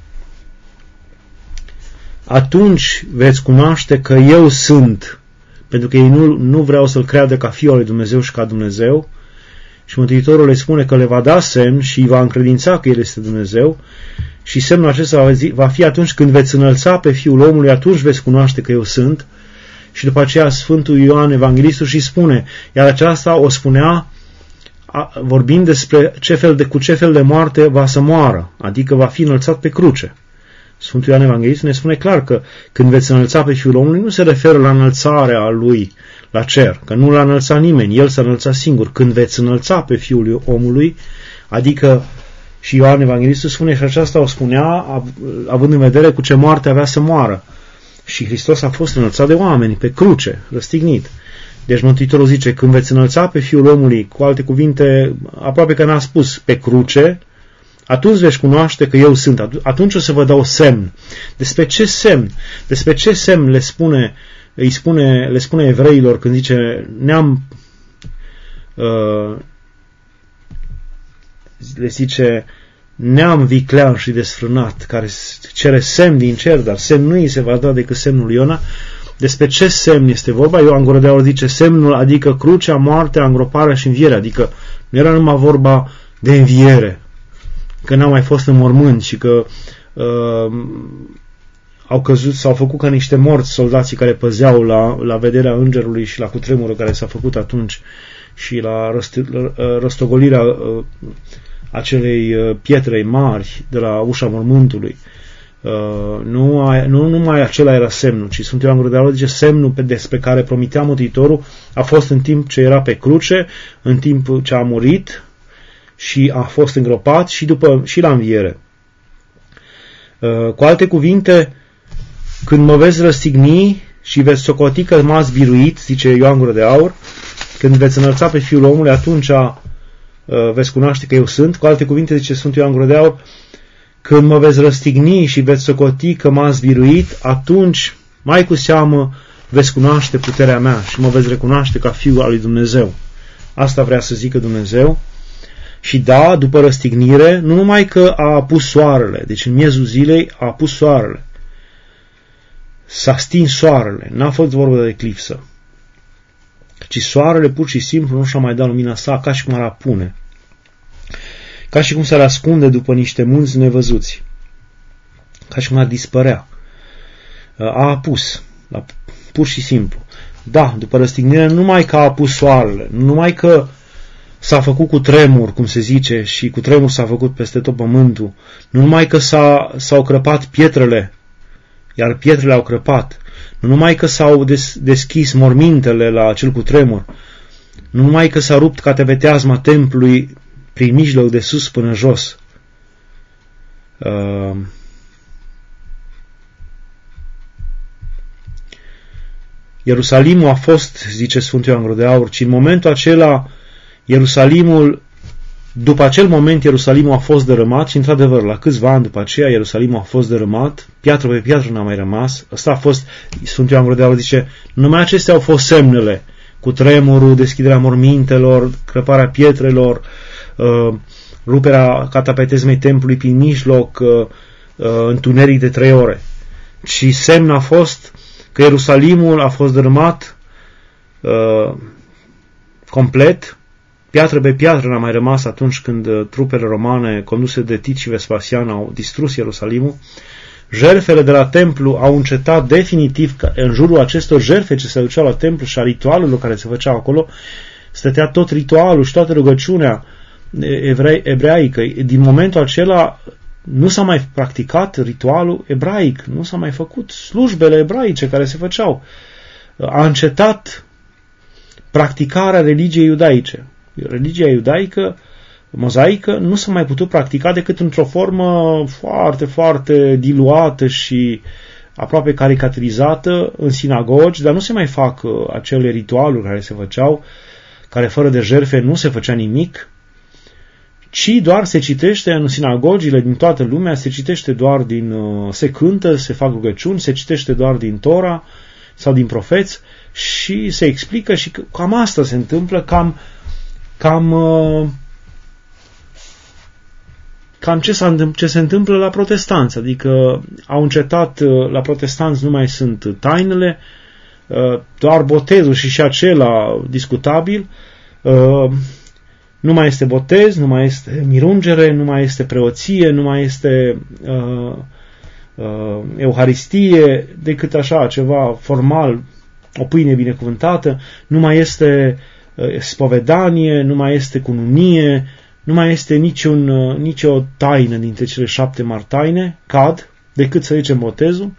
atunci veți cunoaște că eu sunt, pentru că ei nu vreau să-L creadă ca Fiul lui Dumnezeu și ca Dumnezeu, și Mântuitorul le spune că le va da semn și îi va încredința că El este Dumnezeu, și semnul acesta va fi atunci când veți înălța pe Fiul omului, atunci veți cunoaște că eu sunt. Și după aceea Sfântul Ioan Evanghelistul și spune, iar aceasta o spunea vorbind despre cu ce fel de moarte va să moară, adică va fi înălțat pe cruce. Sfântul Ioan Evanghelistul ne spune clar că când veți înălța pe Fiul omului, nu se referă la înălțarea lui la cer, că nu l-a înălțat nimeni, El s-a înălțat singur. Când veți înălța pe Fiul omului, adică, și Ioan Evanghelistul spune, și aceasta o spunea având în vedere cu ce moarte avea să moară. Și Hristos a fost înălțat de oameni, pe cruce, răstignit. Deci Mântuitorul zice, când veți înălța pe Fiul omului, cu alte cuvinte, aproape că n-a spus, pe cruce, atunci veți cunoaște că eu sunt. Atunci o să vă dau semn. Despre ce semn? Despre ce semn le spune evreilor când zice, le zice, neam viclean și desfrânat, care cere semn din cer, dar semn nu îi se va da decât semnul lui Iona. Despre ce semn este vorba? Ioan Gură de Aur zice semnul, adică crucea, moartea, îngroparea și învierea, adică nu era numai vorba de înviere, că n-a mai fost în mormânt și că au căzut, s-au făcut ca niște morți soldații care păzeau la vederea îngerului și la cutremurul care s-a făcut atunci și la răstogolirea acelei pietre mari de la ușa mormântului. Nu numai acela era semnul, ci Sfântul Ioan Gură de Aur zice semnul despre care promitea Mântuitorul a fost în timp ce era pe cruce, în timp ce a murit și a fost îngropat și la înviere. Cu alte cuvinte, când mă veți răstigni și veți socoti că m-ați biruit, zice Ioan Gură de Aur, când veți înălța pe Fiul omului, atunci veți cunoaște că eu sunt. Cu alte cuvinte, zice Sfântul Ioan Gură de Aur, când mă veți răstigni și veți socoti că m-ați biruit, atunci, mai cu seamă, veți cunoaște puterea mea și mă veți recunoaște ca Fiul al lui Dumnezeu. Asta vrea să zică Dumnezeu. Și da, după răstignire, nu numai că a apus soarele, deci în miezul zilei a apus soarele, s-a stins soarele, n-a fost vorba de eclipsă, ci soarele pur și simplu nu și-a mai dat lumina sa, ca și cum ar apune, ca și cum s-ar ascunde după niște munți nevăzuți, ca și cum ar dispărea. A apus, pur și simplu. Da, după răstignire, nu numai că a apus soarele, nu numai că s-a făcut cu tremur, cum se zice, și cu tremur s-a făcut peste tot pământul, nu numai că s-au crăpat pietrele, iar pietrele au crăpat, nu numai că s-au deschis mormintele la acel cutremur, nu numai că s-a rupt cateveteazma templului prin mijloc de sus până jos. Ierusalimul a fost, zice Sfântul Ioan Gură de Aur, ci în momentul acela după acel moment Ierusalimul a fost dărâmat și într-adevăr la câțiva ani după aceea Ierusalimul a fost dărâmat, piatră pe piatră n-a mai rămas. Asta a fost, Sfântul Ioan Gură de Aur zice, numai acestea au fost semnele, cu tremurul, deschiderea mormintelor, crăparea pietrelor, ruperea catapetezmei templului prin mijloc, întuneric de 3 ore. Și semn a fost că Ierusalimul a fost dărâmat complet, piatră pe piatră n-a mai rămas atunci când trupele romane conduse de Tit și Vespasian au distrus Ierusalimul. Jertfele de la templu au încetat definitiv, în jurul acestor jertfe ce se duceau la templu și a ritualului care se făceau acolo, stătea tot ritualul și toată rugăciunea ebreică. Din momentul acela nu s-a mai practicat ritualul ebraic, nu s-a mai făcut slujbele ebraice care se făceau. A încetat practicarea religiei iudaice. Religia iudaică, mozaică, nu s-a mai putut practica decât într-o formă foarte, foarte diluată și aproape caricaturizată în sinagogi, dar nu se mai fac acele ritualuri care se făceau, care fără de jertfe nu se făcea nimic, ci doar se citește în sinagogile din toată lumea, se citește doar se cântă, se fac rugăciuni, se citește doar din Tora sau din profeți și se explică și cam asta se întâmplă, cam ce se întâmplă la protestanți, adică au încetat, la protestanți nu mai sunt tainele, doar botezul și acela discutabil, nu mai este botez, nu mai este mirungere, nu mai este preoție, nu mai este euharistie, decât așa ceva formal, o pâine binecuvântată, nu mai este spovedanie, nu mai este cununie, nu mai este nicio taină dintre cele 7 mari taine, decât să zicem botezul.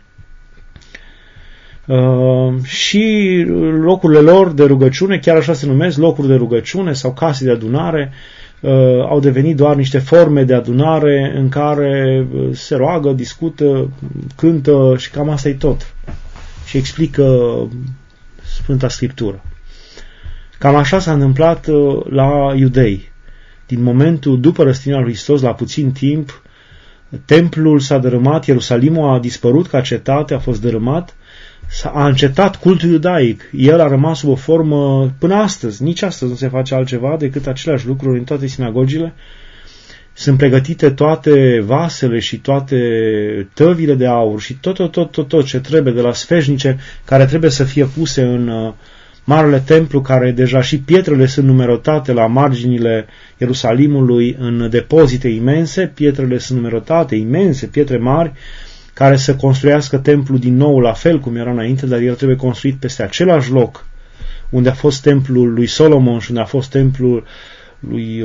Și locurile lor de rugăciune, chiar așa se numesc, locuri de rugăciune sau case de adunare, au devenit doar niște forme de adunare în care se roagă, discută, cântă și cam asta e tot. Și explică Sfânta Scriptură. Cam așa s-a întâmplat la iudei. Din momentul după răstignirea lui Hristos, la puțin timp, templul s-a dărâmat, Ierusalimul a dispărut ca cetate, a fost dărâmat, a încetat cultul iudaic. El a rămas sub o formă până astăzi. Nici astăzi nu se face altceva decât aceleași lucruri în toate sinagogile. Sunt pregătite toate vasele și toate tăvile de aur și tot ce trebuie de la sfeșnice care trebuie să fie puse în marele templu, care deja și pietrele sunt numerotate la marginile Ierusalimului în depozite imense, pietrele sunt numerotate, imense, pietre mari, care să construiască templul din nou la fel cum era înainte, dar el trebuie construit peste același loc unde a fost templul lui Solomon și unde a fost templul lui,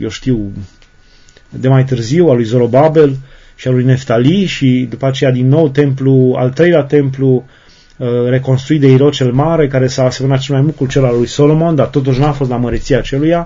de mai târziu, al lui Zorobabel și al lui Neftali și după aceea din nou al treilea templu reconstruit de Irod cel Mare, care s-a asemănat cel mai mult cu cel al lui Solomon, dar totuși n-a fost la măreția aceluia,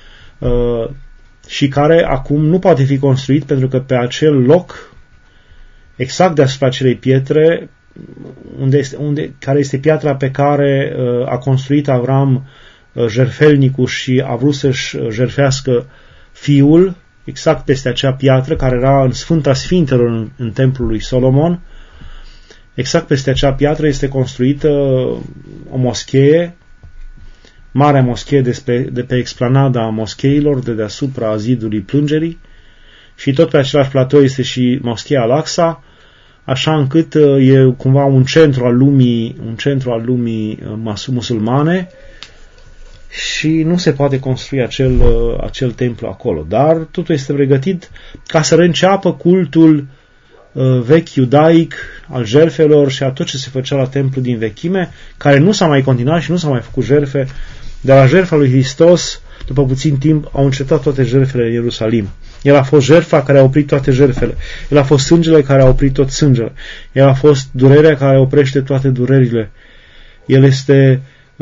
și care acum nu poate fi construit pentru că pe acel loc, exact deasupra acelei pietre, care este piatra pe care a construit Avram jertfelnicul și a vrut să-și jertfească fiul, exact peste acea piatră care era în Sfânta Sfintelor în templul lui Solomon, exact peste acea piatră este construită o moschee, marea moschee de pe explanada moscheilor, de deasupra zidului Plângerii, și tot pe același platou este și moscheea Al-Aqsa, așa încât e cumva un centru al lumii musulmane și nu se poate construi acel templu acolo. Dar totul este pregătit ca să reînceapă cultul vechi iudaic al jertfelor și a tot ce se făcea la templu din vechime, care nu s-a mai continuat și nu s-a mai făcut jertfe. De la jertfa lui Hristos, după puțin timp, au încetat toate jertfele în Ierusalim. El a fost jertfa care a oprit toate jertfele. El a fost sângele care a oprit tot sângele. El a fost durerea care oprește toate durerile. El este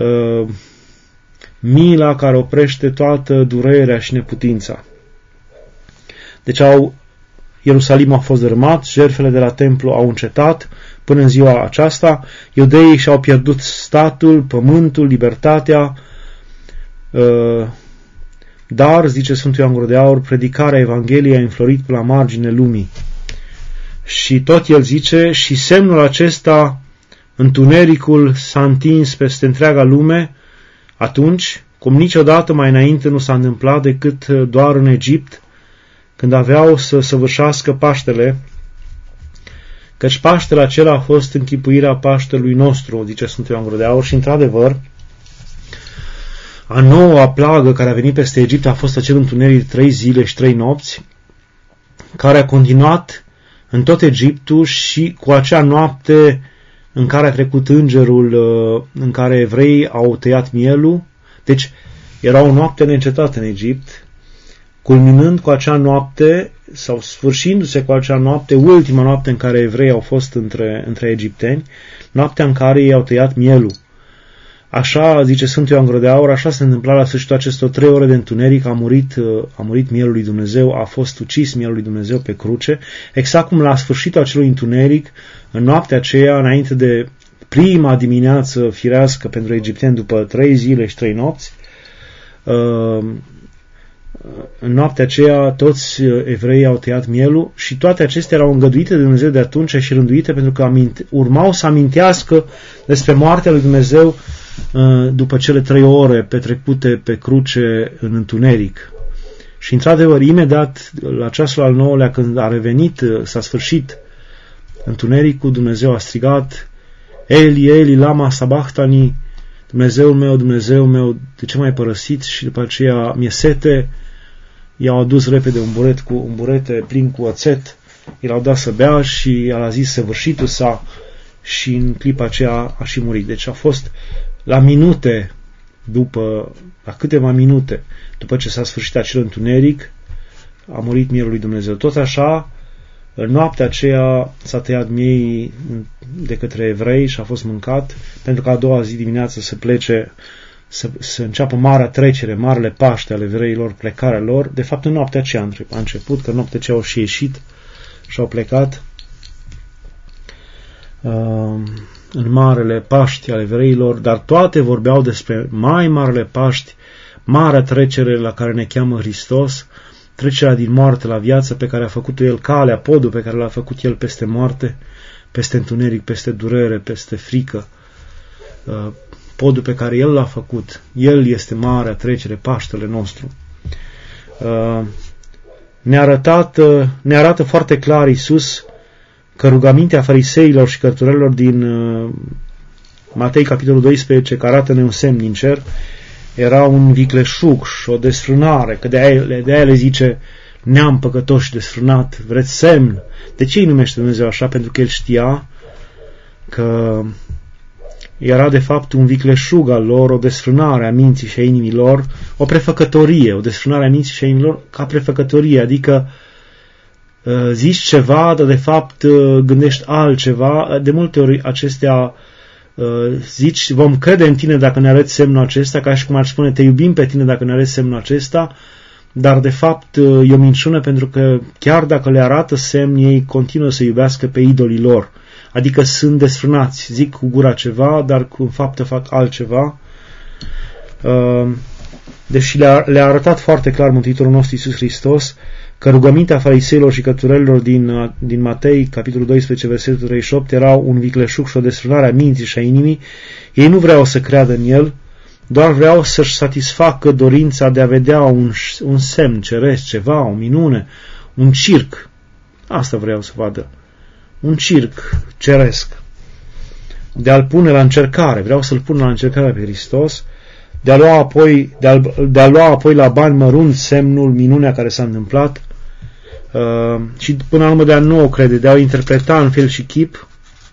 mila care oprește toată durerea și neputința. Deci Ierusalim a fost dărâmat, jertfele de la templu au încetat până în ziua aceasta, iudeii și-au pierdut statul, pământul, libertatea, dar, zice Sfântul Ioan Gură de Aur, predicarea Evangheliei a înflorit pe la margine lumii. Și tot el zice, și semnul acesta, întunericul s-a întins peste întreaga lume, atunci, cum niciodată mai înainte nu s-a întâmplat decât doar în Egipt, când aveau să săvârșească Paștele, căci Paștele acela a fost închipuirea Paștelui nostru, zice Sfântul Ioan Gură de Aur, și într-adevăr, a noua plagă care a venit peste Egipt a fost acel întuneric de 3 zile și 3 nopți, care a continuat în tot Egiptul și cu acea noapte în care a trecut îngerul, în care evreii au tăiat mielul. Deci era o noapte neîncetată în Egipt, culminând cu acea noapte, sau sfârșindu-se cu acea noapte, ultima noapte în care evreii au fost între egipteni, noaptea în care ei au tăiat mielul. Așa, zice Sfântul Ioan Gură de Aur, așa se întâmpla la sfârșitul acestor 3 ore de întuneric, a murit mielul lui Dumnezeu, a fost ucis mielul lui Dumnezeu pe cruce, exact cum la sfârșitul acelui întuneric, în noaptea aceea, înainte de prima dimineață firească pentru egipteni după 3 zile și 3 nopți, în noaptea aceea toți evreii au tăiat mielul și toate acestea erau îngăduite de Dumnezeu de atunci și rânduite pentru că urmau să amintească despre moartea lui Dumnezeu după cele 3 ore petrecute pe cruce în întuneric. Și într-adevăr, imediat la ceasul al 9-lea, când a revenit, s-a sfârșit întunericul, Dumnezeu a strigat: Eli, Eli, lama sabachthani, Dumnezeul meu, de ce m-ai părăsit? Și după aceea mi-e sete. I-au adus repede un burete plin cu oțet, i l-au dat să bea și el a zis săvârșitul s-a, și în clipa aceea a și murit. Deci a fost la câteva minute după ce s-a sfârșit acel întuneric, a murit mielul lui Dumnezeu. Tot așa, în noaptea aceea s-a tăiat miei de către evrei și a fost mâncat, pentru că a doua zi dimineață să plece, să înceapă marea trecere, marele Paște ale evreilor, plecarea lor. De fapt, în noaptea aceea a început, că în noaptea aceea au și ieșit și au plecat în marele Paști ale evreilor, dar toate vorbeau despre mai marele Paști, marea trecere la care ne cheamă Hristos, trecerea din moarte la viață pe care a făcut-o El, calea, podul pe care l-a făcut El peste moarte, peste întuneric, peste durere, peste frică, podul pe care El l-a făcut. El este marea trecere, Paștele nostru. Ne arată foarte clar Iisus că rugămintea fariseilor și cărturelor din Matei, capitolul 12, că arată-ne un semn din cer, era un vicleșug și o desfrânare, că de aia le zice: neam păcătoși desfrânat, vreți semn? De ce îi numește Dumnezeu așa? Pentru că El știa că era de fapt un vicleșug al lor, o desfrânare a minții și a inimii lor, o prefăcătorie, o desfrânare a minții și a inimii lor ca prefăcătorie, adică zici ceva, dar de fapt gândești altceva. De multe ori acestea zici: vom crede în tine dacă ne arăți semnul acesta, ca și cum ar spune: te iubim pe tine dacă ne arăți semnul acesta, dar de fapt e o minciună, pentru că chiar dacă le arată semn, ei continuă să iubească pe idolii lor. Adică sunt desfrânați, zic cu gura ceva, dar cu faptă fac altceva. Deși le-a arătat foarte clar Mântuitorul nostru Iisus Hristos că rugămintea fariseilor și cărturelilor din Matei, capitolul 12, versetul 38, era un vicleșug și o desfrânare a minții și a inimii. Ei nu vreau să creadă în El, doar vreau să-și satisfacă dorința de a vedea un semn ceresc, ceva, o minune, un circ. Asta vreau să vadă. Un circ ceresc. De a-L pune la încercare. Vreau să-L pun la încercare pe Hristos, de a lua apoi la bani mărunți semnul, minunea care s-a întâmplat, și până la urmă de a nu o crede, de a o interpreta în fel și chip,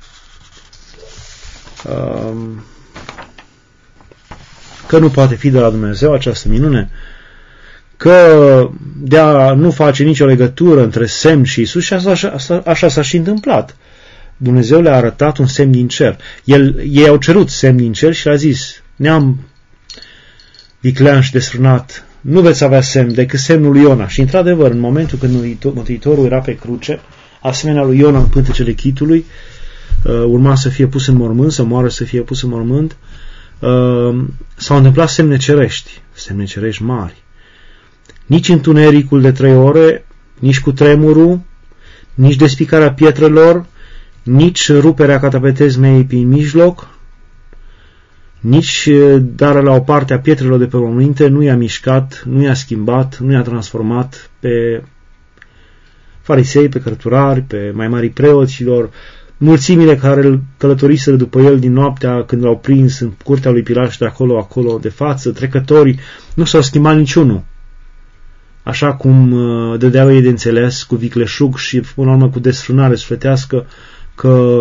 că nu poate fi de la Dumnezeu această minune, că de a nu face nicio legătură între semn și Iisus, și așa s-a și întâmplat. Dumnezeu le-a arătat un semn din cer. Ei au cerut semn din cer și le-a zis: neam viclean și desfrânat, nu veți avea semn decât semnul lui Iona. Și într-adevăr, în momentul când Mântuitorul era pe cruce, asemenea lui Iona în pântecele chitului, urma să fie pus în mormânt, să moară, să fie pus în mormânt, s-au întâmplat semne cerești mari. Nici întunericul de 3 ore, nici cu tremurul, nici despicarea pietrelor, nici ruperea catapetezmei prin mijloc, nici darea la o parte a pietrelor de pe morminte nu i-a mișcat, nu i-a schimbat, nu i-a transformat pe farisei, pe cărturari, pe mai mari preoților, mulțimile care îl călătoriseră după el din noaptea când l-au prins în curtea lui Pilat și de acolo de față, trecătorii, nu s-au schimbat niciunul. Așa cum dădeau ei de înțeles cu vicleșug și până la urmă cu desfrânare sufletească că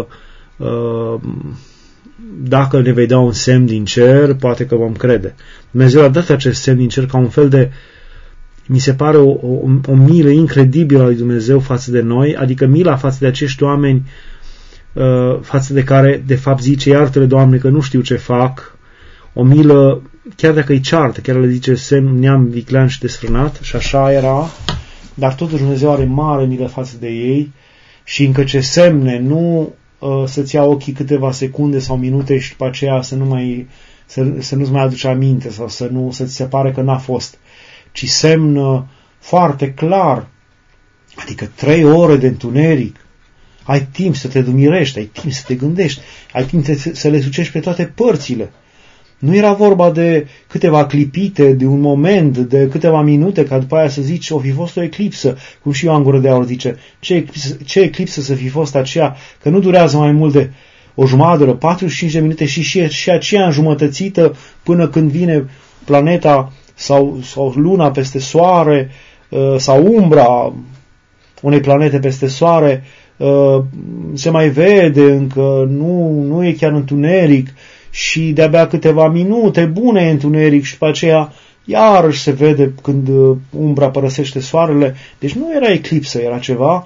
dacă ne vei da un semn din cer, poate că vom crede. Dumnezeu a dat acest semn din cer ca un fel de, mi se pare o milă incredibilă a lui Dumnezeu față de noi, adică mila față de acești oameni față de care de fapt zice: iartă-le, Doamne, că nu știu ce fac. o milă, chiar dacă îi ceartă, chiar le zice semn neam viclean și desfrânat, și așa era, dar totuși Dumnezeu are mare milă față de ei și încă ce semne, nu să-ți ia ochii câteva secunde sau minute și după aceea să nu-ți mai aduci aminte sau să-ți se pare că n-a fost, ci semn foarte clar, adică 3 ore de întuneric, ai timp să te dumirești, ai timp să te gândești, ai timp să le sucești pe toate părțile. Nu era vorba de câteva clipite, de un moment, de câteva minute, ca după aia să zici, o fi fost o eclipsă, cum și Ioan Gură de Aur zice, ce eclipsă să fi fost aceea, că nu durează mai mult de o jumătate de oră, 45 de minute și aceea înjumătățită până când vine planeta sau luna peste soare, sau umbra unei planete peste soare, se mai vede încă, nu e chiar întuneric și de-abia câteva minute bune e întuneric și după aceea iarăși se vede când umbra părăsește soarele. Deci nu era eclipsă, era ceva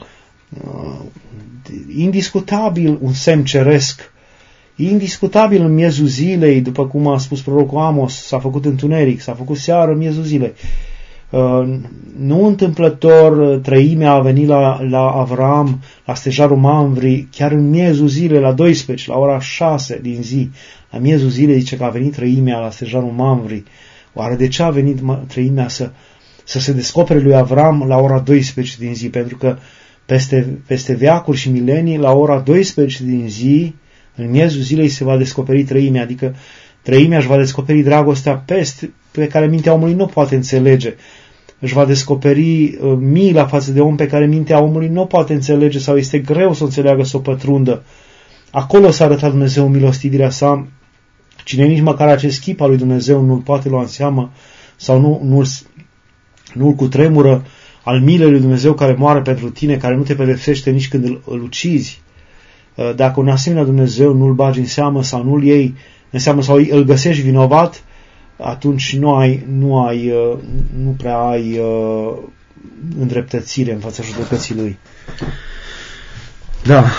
indiscutabil, un semn ceresc, indiscutabil în miezul zilei, după cum a spus prorocul Amos, s-a făcut întuneric, s-a făcut seară în miezul zilei. Nu întâmplător treimea a venit la Avram, la stejarul Mamvri, chiar în miezul zilei, la 12, la ora 6 din zi. La miezul zilei zice că a venit treimea la stejarul Mamvri. Oare de ce a venit treimea să se descopere lui Avram la ora 12 din zi? Pentru că peste veacuri și milenii, la ora 12 din zi, în miezul zilei se va descoperi treimea, adică treimea își va descoperi dragostea pe care mintea omului nu poate înțelege. Își va descoperi mila față de om pe care mintea omului nu poate înțelege sau este greu să o înțeleagă, să o pătrundă. Acolo s-a arătat Dumnezeu milostivirea sa. Cine nici măcar acest chip al lui Dumnezeu nu-l poate lua în seamă sau nu-l cutremură al milei lui Dumnezeu care moare pentru tine, care nu te pedepsește nici când îl ucizi. Dacă un asemenea Dumnezeu nu-l bagi în seamă sau nu-l iei în seamă sau îl găsești vinovat, atunci nu prea ai îndreptățire în fața judecății lui. Da.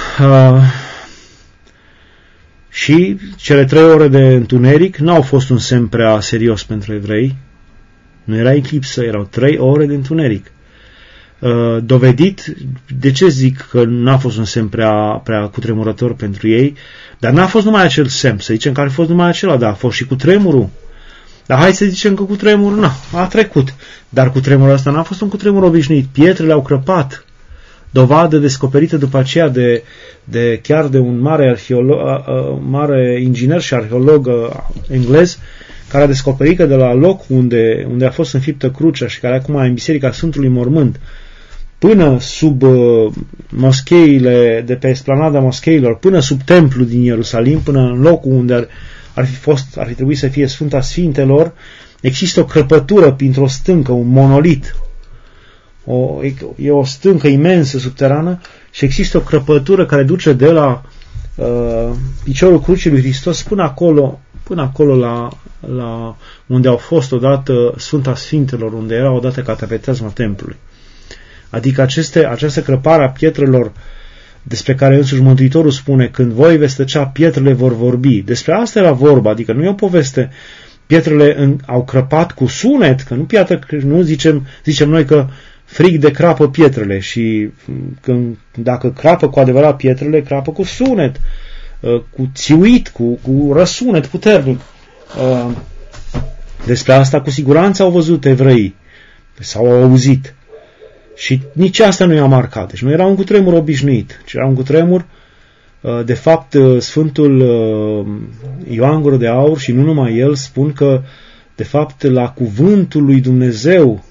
Și cele 3 ore de întuneric n-au fost un semn prea serios pentru evrei. Nu era eclipsă, erau 3 ore de întuneric. Dovedit, de ce zic că n-a fost un semn prea cutremurător pentru ei, dar n-a fost numai acel semn, să zicem că ar fi fost numai acela, dar a fost și cutremurul. Dar hai să zicem că cutremurul, a trecut, dar cutremurul ăsta n-a fost un cutremur obișnuit, pietrele au crăpat, dovadă descoperită după aceea chiar de un mare inginer și arheolog englez, care a descoperit că de la locul unde a fost înfiptă crucea și care acum e în Biserica Sfântului Mormânt, până sub moscheile, de pe esplanada moscheilor, până sub templul din Ierusalim, până în locul unde ar fi trebuit să fie Sfânta Sfintelor, există o crăpătură printr-o stâncă, un monolit. E o stâncă imensă subterană și există o crăpătură care duce de la piciorul crucii lui Hristos până acolo la unde au fost odată Sfânta Sfintelor, unde era odată catapeteazma templului. Adică această crăpare a pietrelor despre care însuși Mântuitorul spune, când voi veți tăcea, pietrele vor vorbi. Despre asta era vorba, adică nu e o poveste. Pietrele au crăpat cu sunet, că nu zicem noi că frig de crapă pietrele și dacă crapă cu adevărat pietrele, crapă cu sunet, cu țiuit, cu răsunet puternic. Despre asta cu siguranță au văzut evreii sau au auzit. Și nici asta nu i-a marcat. Deci nu era un cutremur obișnuit, ci era un cutremur. De fapt, Sfântul Ioan Gură de Aur și nu numai el spun că, de fapt, la cuvântul lui Dumnezeu,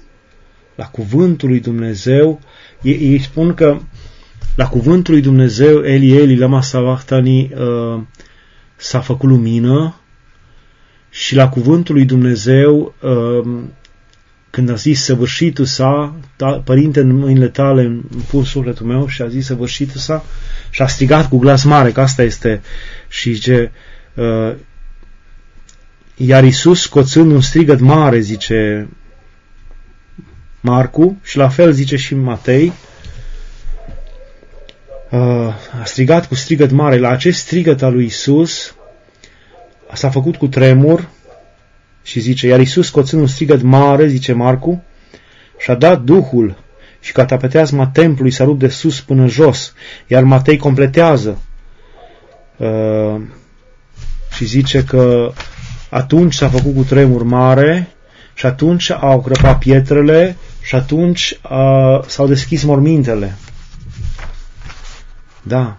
ei spun că la cuvântul lui Dumnezeu, Eli, Eli, lama sabachthani, s-a făcut lumină și la cuvântul lui Dumnezeu, când a zis săvârșitul sa, Părinte, în mâinile tale îmi pun sufletul meu, și a zis săvârșitul sa și a strigat cu glas mare, că asta este, și zice, iar Iisus, scoțând un strigăt mare, zice Marcu, și la fel zice și Matei, a strigat cu strigăt mare. La acest strigăt al lui Iisus s-a făcut cu tremur Și zice, iar Iisus, scoțând un strigăt mare, zice Marcu, și-a dat Duhul și catapeteazma templului s-a rupt de sus până jos, iar Matei completează și zice că atunci s-a făcut cu tremur mare și atunci au crăpat pietrele și atunci s-au deschis mormintele. Da.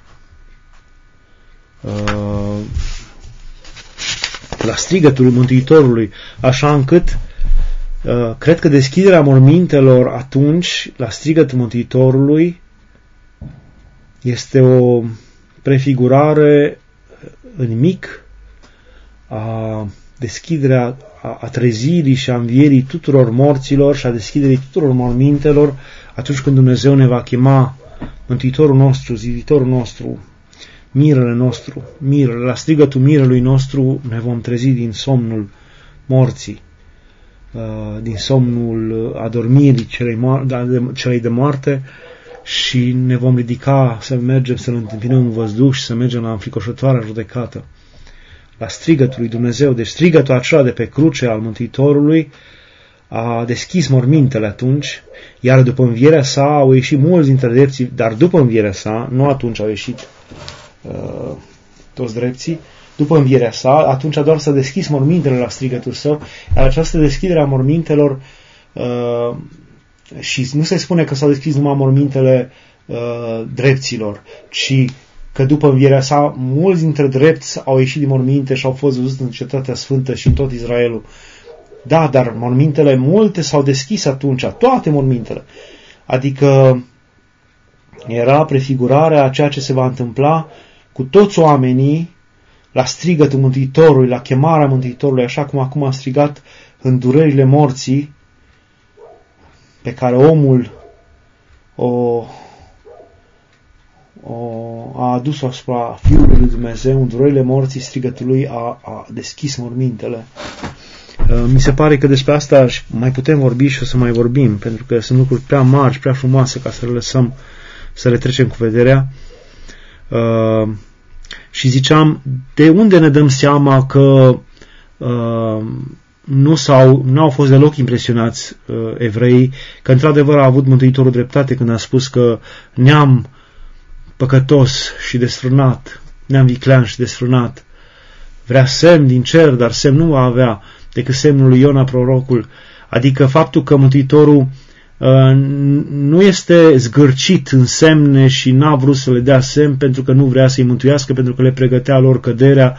La strigătul Mântuitorului, așa încât cred că deschiderea mormintelor atunci, la strigătul Mântuitorului, este o prefigurare în mic a deschiderea, a trezirii și a învierii tuturor morților și a deschiderii tuturor mormintelor atunci când Dumnezeu ne va chema Mântuitorul nostru, Ziditorul nostru, Mirele nostru, mirele, la strigătul mirelui nostru ne vom trezi din somnul morții, din somnul adormirii celei de moarte și ne vom ridica să mergem să-L întâmpinăm în văzduh și să mergem la înfricoșătoarea judecată. La strigătul lui Dumnezeu, deci strigătul acela de pe cruce al Mântuitorului a deschis mormintele atunci, iar după învierea sa au ieșit mulți dintre drepții, dar după învierea sa, nu atunci au ieșit toți drepții, după învierea sa, atunci doar s-a deschis mormintele la strigătul său, iar această deschidere a mormintelor și nu se spune că s-au deschis numai mormintele drepților, ci că după învierea sa, mulți dintre drepți au ieșit din morminte și au fost văzuți în Cetatea Sfântă și în tot Israelul. Da, dar mormintele multe s-au deschis atunci, toate mormintele. Adică era prefigurarea a ceea ce se va întâmpla cu toți oamenii la strigătul Mântuitorului, la chemarea Mântuitorului, așa cum acum a strigat în durerile morții pe care omul a adus-o asupra Fiului lui Dumnezeu, în durerile morții strigătului a deschis mormintele. Mi se pare că despre asta mai putem vorbi și o să mai vorbim, pentru că sunt lucruri prea mari, prea frumoase ca să le lăsăm, să le trecem cu vederea. Și ziceam, de unde ne dăm seama că nu au fost deloc impresionați evreii, că într-adevăr a avut Mântuitorul dreptate când a spus că neam păcătos și desfrânat, neam viclean și desfrânat, vrea semn din cer, dar semn nu va avea decât semnul lui Iona prorocul, adică faptul că Mântuitorul nu este zgârcit în semne și n-a vrut să le dea semn pentru că nu vrea să-i mântuiască, pentru că le pregătea lor căderea,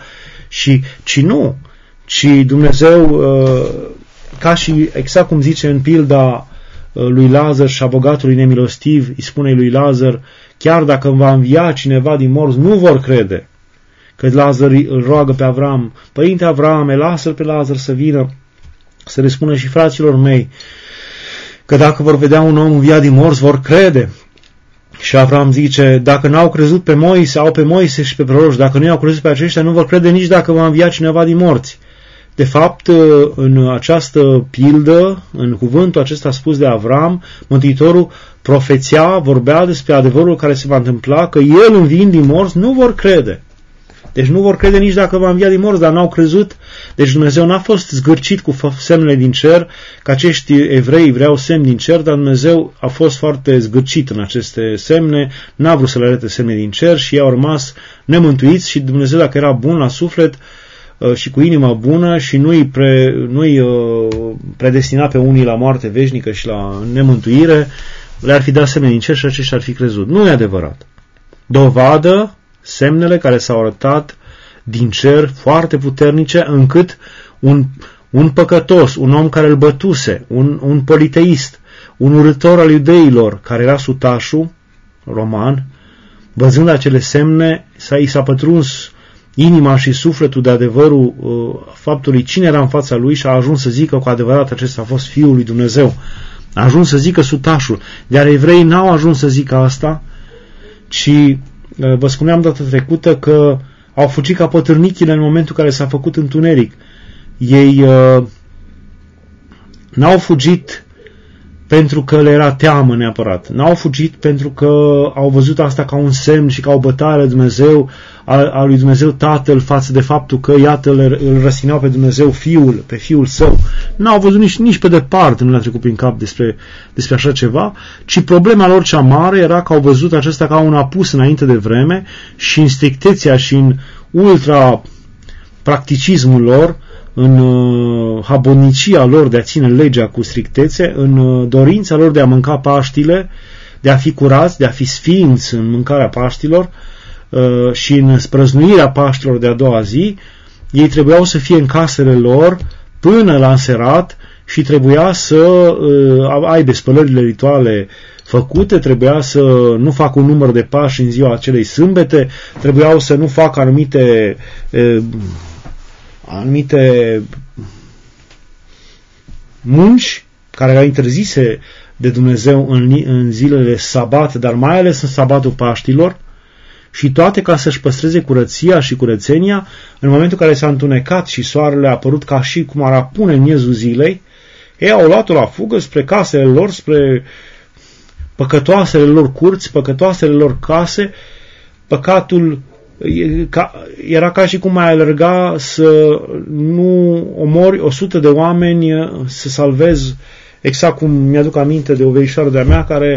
ci Dumnezeu, ca și exact cum zice în pilda lui Lazar și a bogatului nemilostiv, îi spune lui Lazar, chiar dacă va învia cineva din morți, nu vor crede. Că Lazar îl roagă pe Avram, Părinte Avrame, lasă-l pe Lazar să vină, să le spună și fraților mei, că dacă vor vedea un om înviat din morți, vor crede. Și Avram zice, dacă n-au crezut pe Moise, au pe Moise și pe proroci, dacă nu i-au crezut pe aceștia, nu vor crede nici dacă va învia cineva din morți. De fapt, în această pildă, în cuvântul acesta spus de Avram, Mântuitorul profeția, vorbea despre adevărul care se va întâmpla, că el înviind din morți nu vor crede. Deci nu vor crede nici dacă va învia din morți, dar n-au crezut. Deci Dumnezeu n-a fost zgârcit cu semnele din cer, că acești evrei vreau semn din cer, dar Dumnezeu a fost foarte zgârcit în aceste semne, n-a vrut să le arate semne din cer și ei au rămas nemântuiți și Dumnezeu, dacă era bun la suflet și cu inima bună și nu-i predestina pe unii la moarte veșnică și la nemântuire, le-ar fi dat semne din cer și aceștia ar fi crezut. Nu e adevărat. Dovadă semnele care s-au arătat din cer foarte puternice, încât un păcătos, un om care îl bătuse, un politeist, un urător al iudeilor, care era sutașul roman, văzând acele semne, i s-a pătruns inima și sufletul de adevărul faptului cine era în fața lui și a ajuns să zică cu adevărat acesta a fost Fiul lui Dumnezeu. A ajuns să zică sutașul. Dar evreii n-au ajuns să zică asta, ci vă spuneam data trecută că au fugit ca potârnichile în momentul în care s-a făcut întuneric. Ei n-au fugit pentru că le era teamă neapărat. N-au fugit pentru că au văzut asta ca un semn și ca o bătaie lui Dumnezeu, a lui Dumnezeu Tatăl față de faptul că, iată, îl răstineau pe Dumnezeu pe Fiul Său. N-au văzut nici pe departe, nu le-a trecut prin cap despre așa ceva, ci problema lor cea mare era că au văzut acesta ca un apus înainte de vreme și în strictețea și în ultra-practicismul lor, în habonicia lor de a ține legea cu strictețe, în dorința lor de a mânca Paștile, de a fi curați, de a fi sfinți în mâncarea Paștilor și în sprăznuirea Paștilor de a doua zi, ei trebuiau să fie în casele lor până la înserat și trebuia să aibă spălările rituale făcute, trebuia să nu facă un număr de pași în ziua acelei sâmbete, trebuiau să nu facă anumite munci care erau interzise de Dumnezeu în zilele sabat, dar mai ales în sabatul Paștilor, și toate ca să-și păstreze curăția și curățenia. În momentul în care s-a întunecat și soarele a apărut ca și cum ar apune în miezul zilei, ei au luat-o la fugă spre casele lor, spre păcătoasele lor curți, păcătoasele lor case. Păcatul era ca și cum mai alerga să nu omori 100 de oameni, să salvezi, exact cum mi-aduc aminte de o verișoară de-a mea care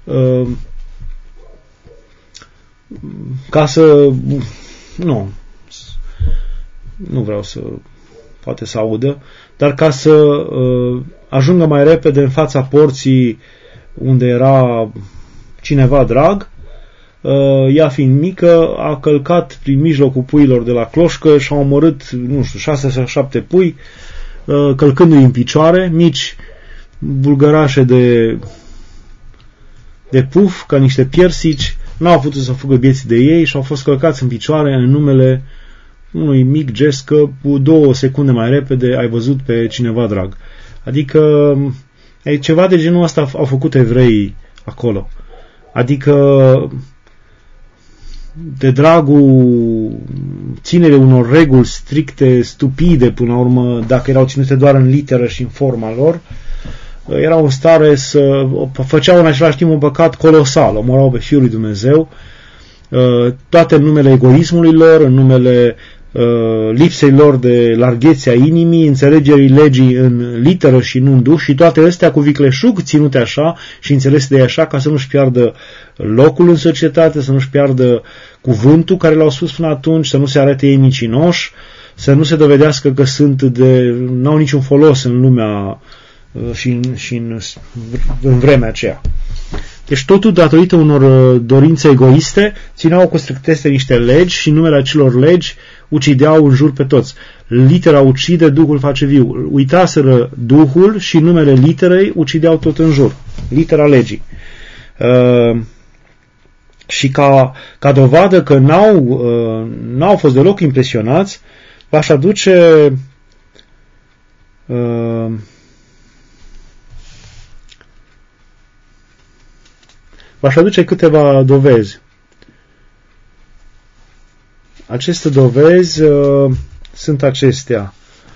ca să nu vreau să poate să audă, dar ca să ajungă mai repede în fața porții unde era cineva drag, ea fiind mică, a călcat prin mijlocul puilor de la cloșcă și a omorât, 6 sau 7 pui, călcându-i în picioare, mici bulgărașe de puf, ca niște piersici, n-au putut să fugă vieții de ei și au fost călcați în picioare în numele unui mic gest că cu 2 secunde mai repede ai văzut pe cineva drag. Adică ceva de genul ăsta au făcut evreii acolo. Adică de dragul ținerii unor reguli stricte, stupide, până la urmă, dacă erau ținute doar în literă și în forma lor, erau în stare să făceau în același timp un păcat colosal, omorau pe Fiul lui Dumnezeu, toate în numele egoismului lor, în numele lipsei lor de larghețea inimii, înțelegerii legii în literă și nu în duh, și toate astea cu vicleșug ținute așa și înțelese de ei așa, ca să nu-și piardă locul în societate, să nu-și piardă cuvântul care l-au spus până atunci, să nu se arate ei micinoși, să nu se dovedească că n-au niciun folos în lumea și în vremea aceea. Deci totul datorită unor dorințe egoiste, țineau cu strictețe niște legi și în numele acelor legi ucideau în jur pe toți. Litera ucide, Duhul face viu. Uitaseră Duhul și în numele literei ucideau tot în jur. Litera legii. Și ca dovadă că n-au fost deloc impresionați, v-aș aduce câteva dovezi. Aceste dovezi sunt acestea,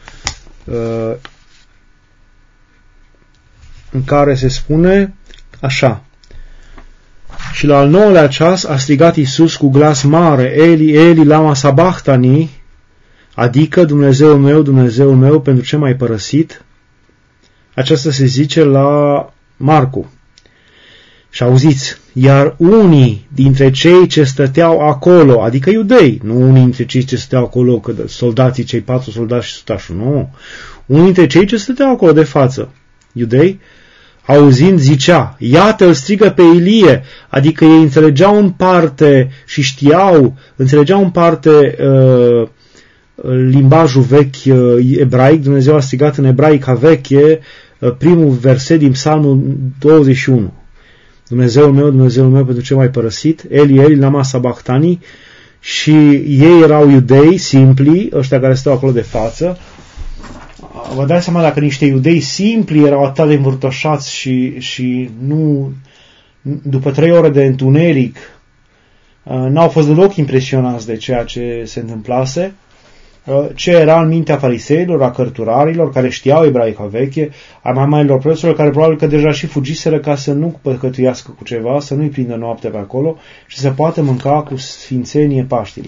în care se spune așa: și la al 9-lea ceas a strigat Iisus cu glas mare: Eli, Eli, lama sabachthani, adică Dumnezeul meu, pentru ce m-ai părăsit? Aceasta se zice la Marcu. Și auziți, iar unii dintre cei ce stăteau acolo, adică iudei, nu unii dintre cei ce stăteau acolo, că soldații, cei 4 soldați și sutașul, nu, unii dintre cei ce stăteau acolo de față, iudei, auzind, zicea: iată, îl strigă pe Ilie, adică ei înțelegeau în parte și înțelegeau în parte limbajul vechi ebraic. Dumnezeu a strigat în ebraica veche primul verset din Psalmul 21. Dumnezeul meu, pentru ce m-ai părăsit? Eli, Eli, lama sabachthani. Și ei erau iudei simpli, ăștia care stau acolo de față. Vă dați seama, dacă niște iudei simpli erau atât de învârtoșați și nu, după 3 ore de întuneric, n-au fost deloc impresionați de ceea ce se întâmplase, ce era în mintea fariseilor, a cărturarilor, care știau ebraica veche, a mai marilor preoților, care probabil că deja și fugiseră ca să nu păcătuiască cu ceva, să nu-i prindă noaptea pe acolo și să poată mânca cu sfințenie Paștile.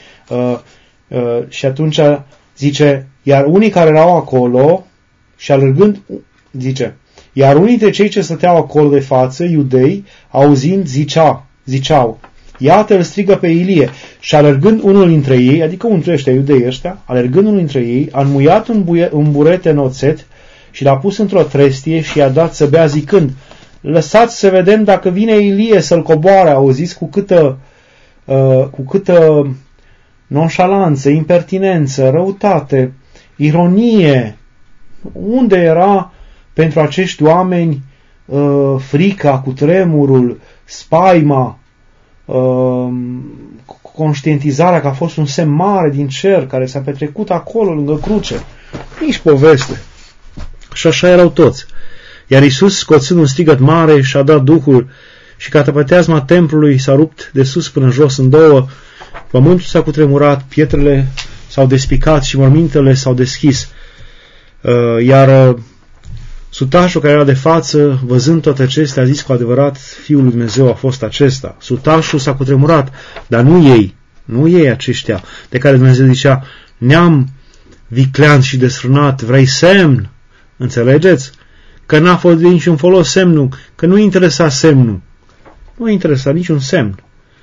Și atunci zice, iar unii care erau acolo și alergând, zice, iar unii dintre cei ce stăteau acolo de față, iudei, auzind, ziceau, iată, îl strigă pe Ilie. Și alergând unul dintre ei, adică unul dintre ăștia, iudei ăștia, alergând unul dintre ei, a înmuiat un burete în oțet și l-a pus într-o trestie și i-a dat să bea zicând, lăsați să vedem dacă vine Ilie să-l coboare. Auziți cu câtă nonșalanță, impertinență, răutate, ironie. Unde era pentru acești oameni frica, cutremurul, spaima, conștientizarea că a fost un semn mare din cer care s-a petrecut acolo lângă cruce? Nici poveste. Și așa erau toți. Iar Iisus, scoțând un strigăt mare, și-a dat Duhul și catapăteazma templului s-a rupt de sus până jos în două, pământul s-a cutremurat, pietrele s-au despicat și mormintele s-au deschis. Iar sutașul care era de față, văzând toate acestea, a zis cu adevărat, Fiul lui Dumnezeu a fost acesta. Sutașul s-a cutremurat, dar nu ei aceștia, de care Dumnezeu zicea, neam viclean și desfrânat, vrei semn? Înțelegeți? Că n-a fost de niciun folos semnul, că nu interesa semnul. Nu interesa niciun semn.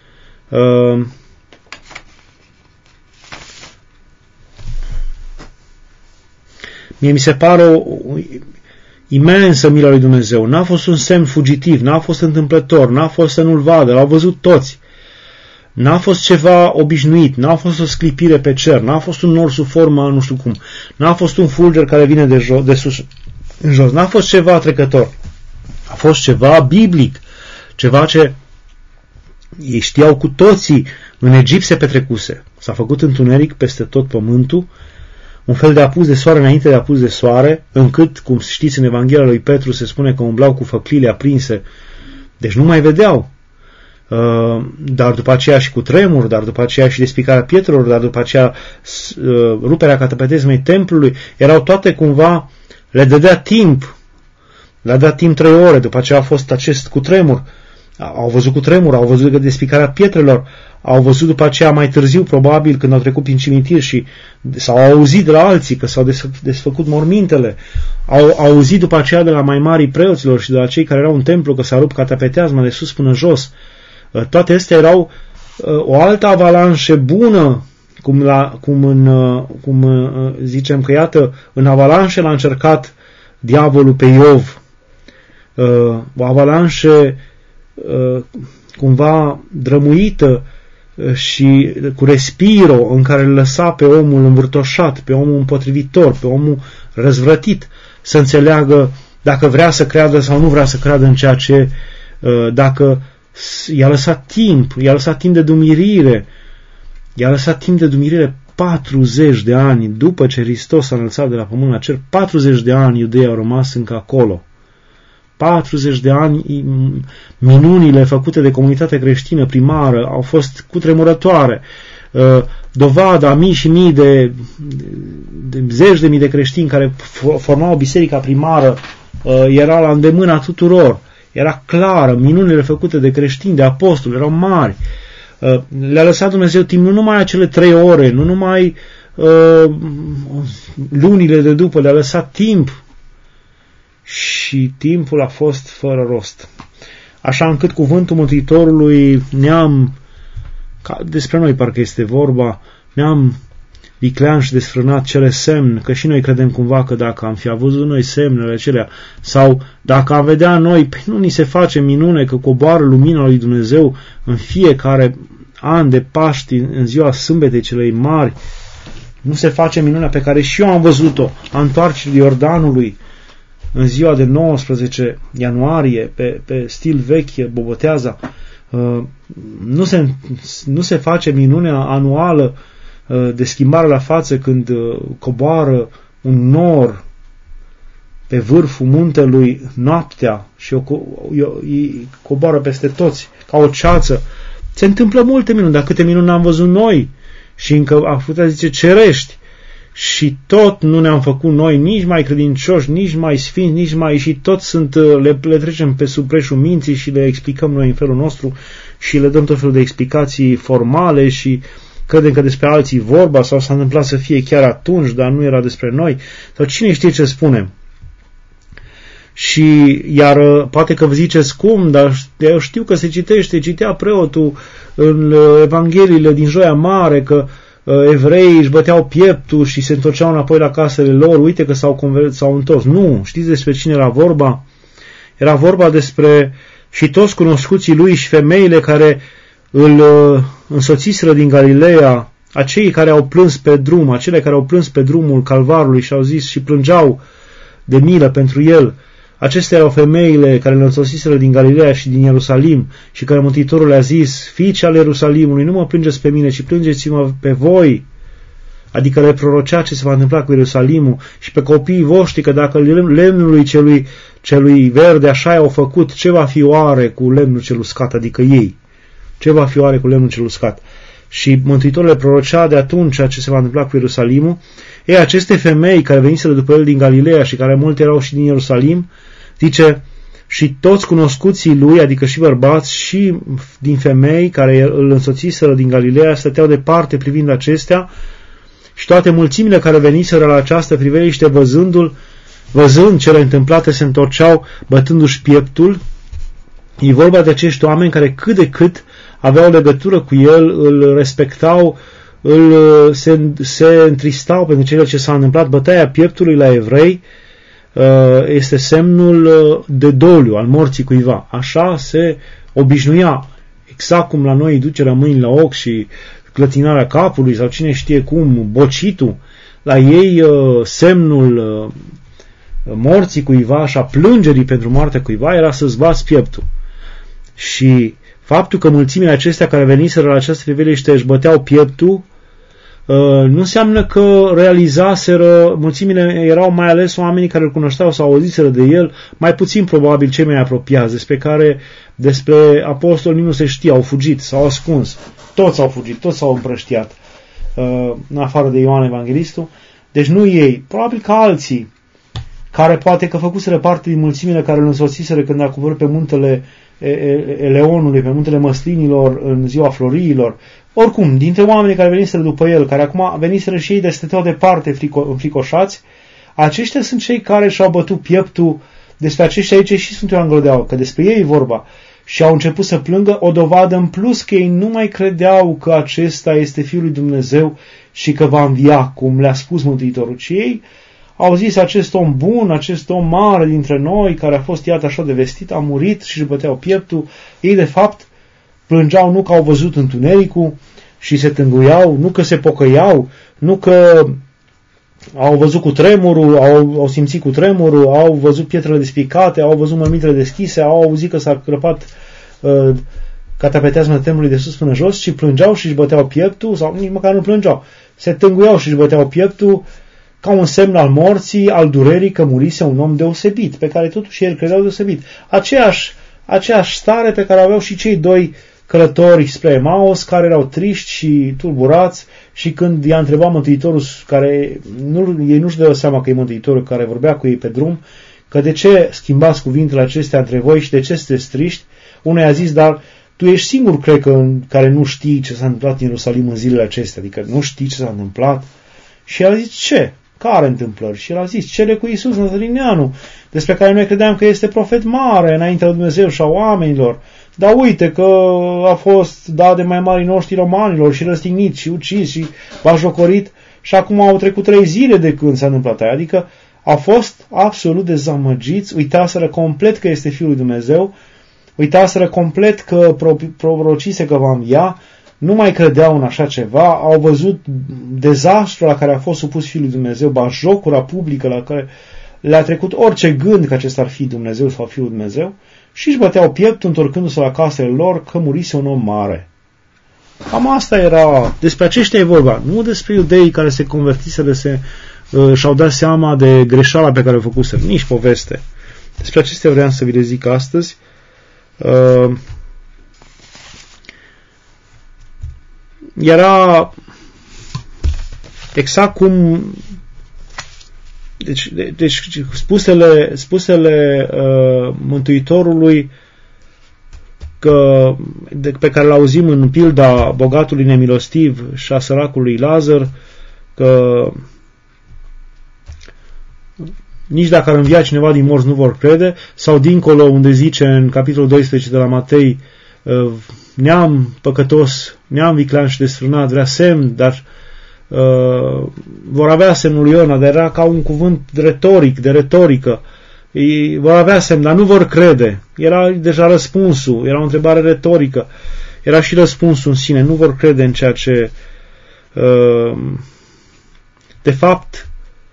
Mie mi se pare o imensă mila lui Dumnezeu. N-a fost un semn fugitiv, n-a fost întâmplător, n-a fost să nu-l vadă, l-au văzut toți. N-a fost ceva obișnuit, n-a fost o sclipire pe cer, n-a fost un nor sub formă, nu știu cum, n-a fost un fulger care vine de sus în jos, n-a fost ceva trecător. A fost ceva biblic, ceva ce ei știau cu toții. În Egipt se petrecuse. S-a făcut întuneric peste tot pământul, un fel de apus de soare înainte de apus de soare, încât, cum știți, în Evanghelia lui Petru se spune că umblau cu făclile aprinse, deci nu mai vedeau. Dar după aceea și cu tremur, dar după aceea și despicarea pietrelor, dar după aceea ruperea catapetezmei templului, erau toate cumva, le dădea timp 3 ore, după aceea a fost acest cutremur. Au văzut cutremur, au văzut despicarea pietrelor, au văzut după aceea mai târziu, probabil, când au trecut prin cimitir și s-au auzit de la alții că s-au desfăcut mormintele, au auzit după aceea de la mai marii preoților și de la cei care erau în templu că s-a rupt catapeteazma de sus până jos. Toate astea erau o altă avalanșă bună, cum zicem că, iată, în avalanșe l-a încercat diavolul pe Iov. O avalanșă cumva drămuită și cu respiro, în care îl lăsa pe omul învârtoșat, pe omul împotrivitor, pe omul răzvrătit, să înțeleagă dacă vrea să creadă sau nu vrea să creadă în ceea ce, dacă i-a lăsat timp de dumirire, 40 de ani după ce Hristos s-a înălțat de la pământ la cer, 40 de ani iudeii au rămas încă acolo. 40 de ani minunile făcute de comunitatea creștină primară au fost cutremurătoare. Dovada mii și mii de zeci de mii de creștini care formau biserica primară era la îndemâna tuturor. Era clară, minunile făcute de creștini, de apostoli, erau mari. Le-a lăsat Dumnezeu timp nu numai acele 3 ore, nu numai lunile de după, le-a lăsat timp. Și timpul a fost fără rost. Așa încât cuvântul Mântuitorului despre noi parcă este vorba, ne-am viclean și desfrânat cele semn, că și noi credem cumva că dacă am fi avut noi semnele acelea, sau dacă am vedea noi, nu ni se face minune că coboară lumina lui Dumnezeu în fiecare an de Paști, în ziua sâmbetei celei mari, nu se face minunea pe care și eu am văzut-o, a întoarcerii Iordanului, în ziua de 19 ianuarie, pe stil vechi, Boboteaza. Nu se face minunea anuală de schimbare la față când coboară un nor pe vârful muntelui noaptea și coboară peste toți ca o ceață. Se întâmplă multe minuni, dar câte minuni am văzut noi și încă a putea zice cerești. Și tot nu ne-am făcut noi nici mai credincioși, nici mai sfinți, nici mai... și tot le trecem pe sub preșul minții și le explicăm noi în felul nostru și le dăm tot felul de explicații formale și credem că despre alții vorba sau s-a întâmplat să fie chiar atunci, dar nu era despre noi. Sau cine știe ce spunem. Și iar poate că vă ziceți cum, dar eu știu că citea preotul în Evangheliile din Joia Mare că evreii își băteau pieptul și se întorceau înapoi la casele lor, uite că s-au întors. Nu, știți despre cine era vorba? Era vorba despre și toți cunoscuții lui și femeile care îl însoțiseră din Galileea, acei care au plâns pe drum, acele care au plâns pe drumul Calvarului și au zis și plângeau de milă pentru el. Acestea erau femeile care le însoțiseră din Galileea și din Ierusalim și care Mântuitorul le-a zis: fiice ale Ierusalimului, nu mă plângeți pe mine, ci plângeți-mă pe voi. Adică le prorocea ce se va întâmpla cu Ierusalimul și pe copiii voștri, că dacă lemnului celui verde așa au făcut, ce va fi oare cu lemnul cel uscat, adică ei? Ce va fi oare cu lemnul cel uscat? Și Mântuitorul le prorocea de atunci ce se va întâmpla cu Ierusalimul. Ei, aceste femei care veniseră după el din Galileea și care multe erau și din Ierusalim, zice, și toți cunoscuții lui, adică și bărbați și din femei care îl însoțiseră din Galileea, stăteau departe privind acestea și toate mulțimile care veniseră la această priveliște văzând cele întâmplate, se întorceau bătându-și pieptul. E vorba de acești oameni care cât de cât aveau legătură cu el, îl respectau, se întristau pentru cele ce s-a întâmplat. Bătaia pieptului la evrei este semnul de doliu al morții cuiva. Așa se obișnuia, exact cum la noi ducerea mâinii la ochi și clătinarea capului sau cine știe cum, bocitul. La ei semnul morții cuiva și a plângerii pentru moartea cuiva era să-ți bați pieptul. Și faptul că mulțimile acestea care veniseră la această priveliște își băteau pieptul nu înseamnă că realizaseră, mulțimile erau mai ales oamenii care îl cunoșteau sau auziseră de el, mai puțin probabil cei mai apropiați, despre apostoli nu se știe, au fugit, s-au ascuns, toți au fugit, toți s-au împrăștiat, în afară de Ioan Evanghelistul, deci nu ei, probabil că alții, care poate că făcuseră parte din mulțimile care îl însoțiseră când a coborât pe muntele Eleonului, pe muntele Măslinilor, în ziua Floriilor. Oricum, dintre oamenii care veniseră după el, care acum veniseră și ei de stăteau departe înfricoșați, aceștia sunt cei care și-au bătut pieptul. Despre aceștia aici și Sfântul Ioan Gălădeau, că despre ei e vorba. Și au început să plângă, o dovadă în plus că ei nu mai credeau că acesta este Fiul lui Dumnezeu și că va învia, cum le-a spus Mântuitorul, ci ei au zis: acest om bun, acest om mare dintre noi, care a fost iată așa de vestit, a murit și își băteau pieptul. Ei de fapt plângeau nu că au văzut întunericul și se tânguiau, nu că se pocăiau, nu că au văzut cu tremurul, au simțit cu tremurul, au văzut pietrele despicate, au văzut mămitele deschise, au auzit că s-a crăpat catapeteazma templului de sus până jos, și plângeau și își băteau pieptul, sau nici măcar nu plângeau, se tânguiau și își băteau pieptul ca un semn al morții, al durerii, că murise un om deosebit, pe care totuși el credeau deosebit. Aceeași stare pe care aveau și cei doi călători spre Emaus, care erau triști și tulburați, și când i-a întrebat Mântuitorul, ei nu-și dădeau seama că e Mântuitorul care vorbea cu ei pe drum, că de ce schimbați cuvintele acestea între voi și de ce sunteți triști, unul i-a zis: dar tu ești singur, cred că, care nu știi ce s-a întâmplat în Ierusalim în zilele acestea, adică nu știi ce s-a întâmplat. Și el a zis: ce? Care întâmplări? Și el a zis: cele cu Iisus Nazarineanu, despre care noi credeam că este profet mare înaintea lui Dumnezeu și a oamenilor. Dar uite că a fost dat de mai mari noștri romanilor și răstignit și ucis și bajocorit, și acum au trecut 3 zile de când s-a întâmplat aia. Adică au fost absolut dezamăgiți, uitaseră complet că este Fiul lui Dumnezeu, uitaseră complet că prorocise că va învia, nu mai credeau în așa ceva, au văzut dezastrul la care a fost supus Fiul lui Dumnezeu, bajocura publică la care le-a trecut orice gând că acesta ar fi Dumnezeu sau Fiul lui Dumnezeu, și își băteau pieptul întorcându-se la casele lor că murise un om mare. Cam asta era, despre aceștia e vorba, nu despre iudeii care se convertiseră, și-au dat seama de greșeala pe care o făcuseră, nici poveste. Despre acestea vreau să vi le zic astăzi. Era exact cum deci spusele Mântuitorului pe care l-auzim în pilda bogatului nemilostiv și a săracului Lazar, că nici dacă ar învia cineva din morți nu vor crede, sau dincolo unde zice în capitolul 12 de la Matei, neam păcătos, neam viclean și desfrânat, vrea semn, dar vor avea semnul Iona, dar era ca un cuvânt retoric, de retorică. Vor avea semn, dar nu vor crede. Era deja răspunsul, era o întrebare retorică. Era și răspunsul în sine, nu vor crede în ceea ce de fapt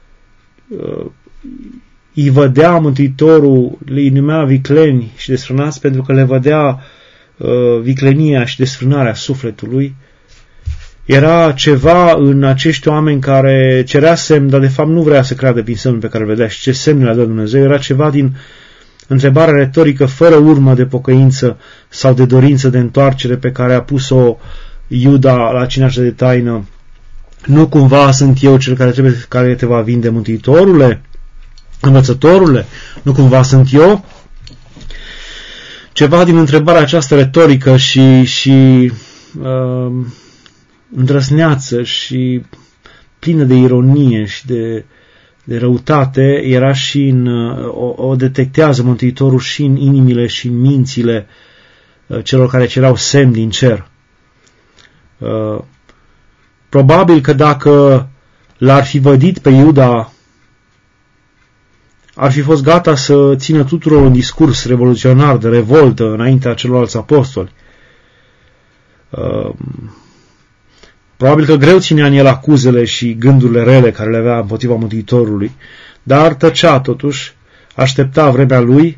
îi vădea Mântuitorul, le numea vicleni și desfrânați pentru că le vădea viclenia și desfrânarea sufletului. Era ceva în acești oameni care cerea semn, dar de fapt nu vrea să creadă prin semnul pe care îl vedea și ce semn le-a dat Dumnezeu. Era ceva din întrebarea retorică fără urmă de pocăință sau de dorință de întoarcere pe care a pus-o Iuda la cinașa de taină. Nu cumva sunt eu cel care te va vinde, Mântuitorule, învățătorule? Nu cumva sunt eu? Ceva din întrebarea aceasta retorică și îndrăsneață și plină de ironie și de răutate era și o detectează Mântuitorul și în inimile și în mințile celor care cereau semn din cer. Probabil că dacă l-ar fi vădit pe Iuda, ar fi fost gata să țină tuturor un discurs revoluționar de revoltă înaintea celorlalți apostoli. Probabil că greu ținea în el acuzele și gândurile rele care le avea împotriva Mântuitorului, dar tăcea totuși, aștepta vremea lui,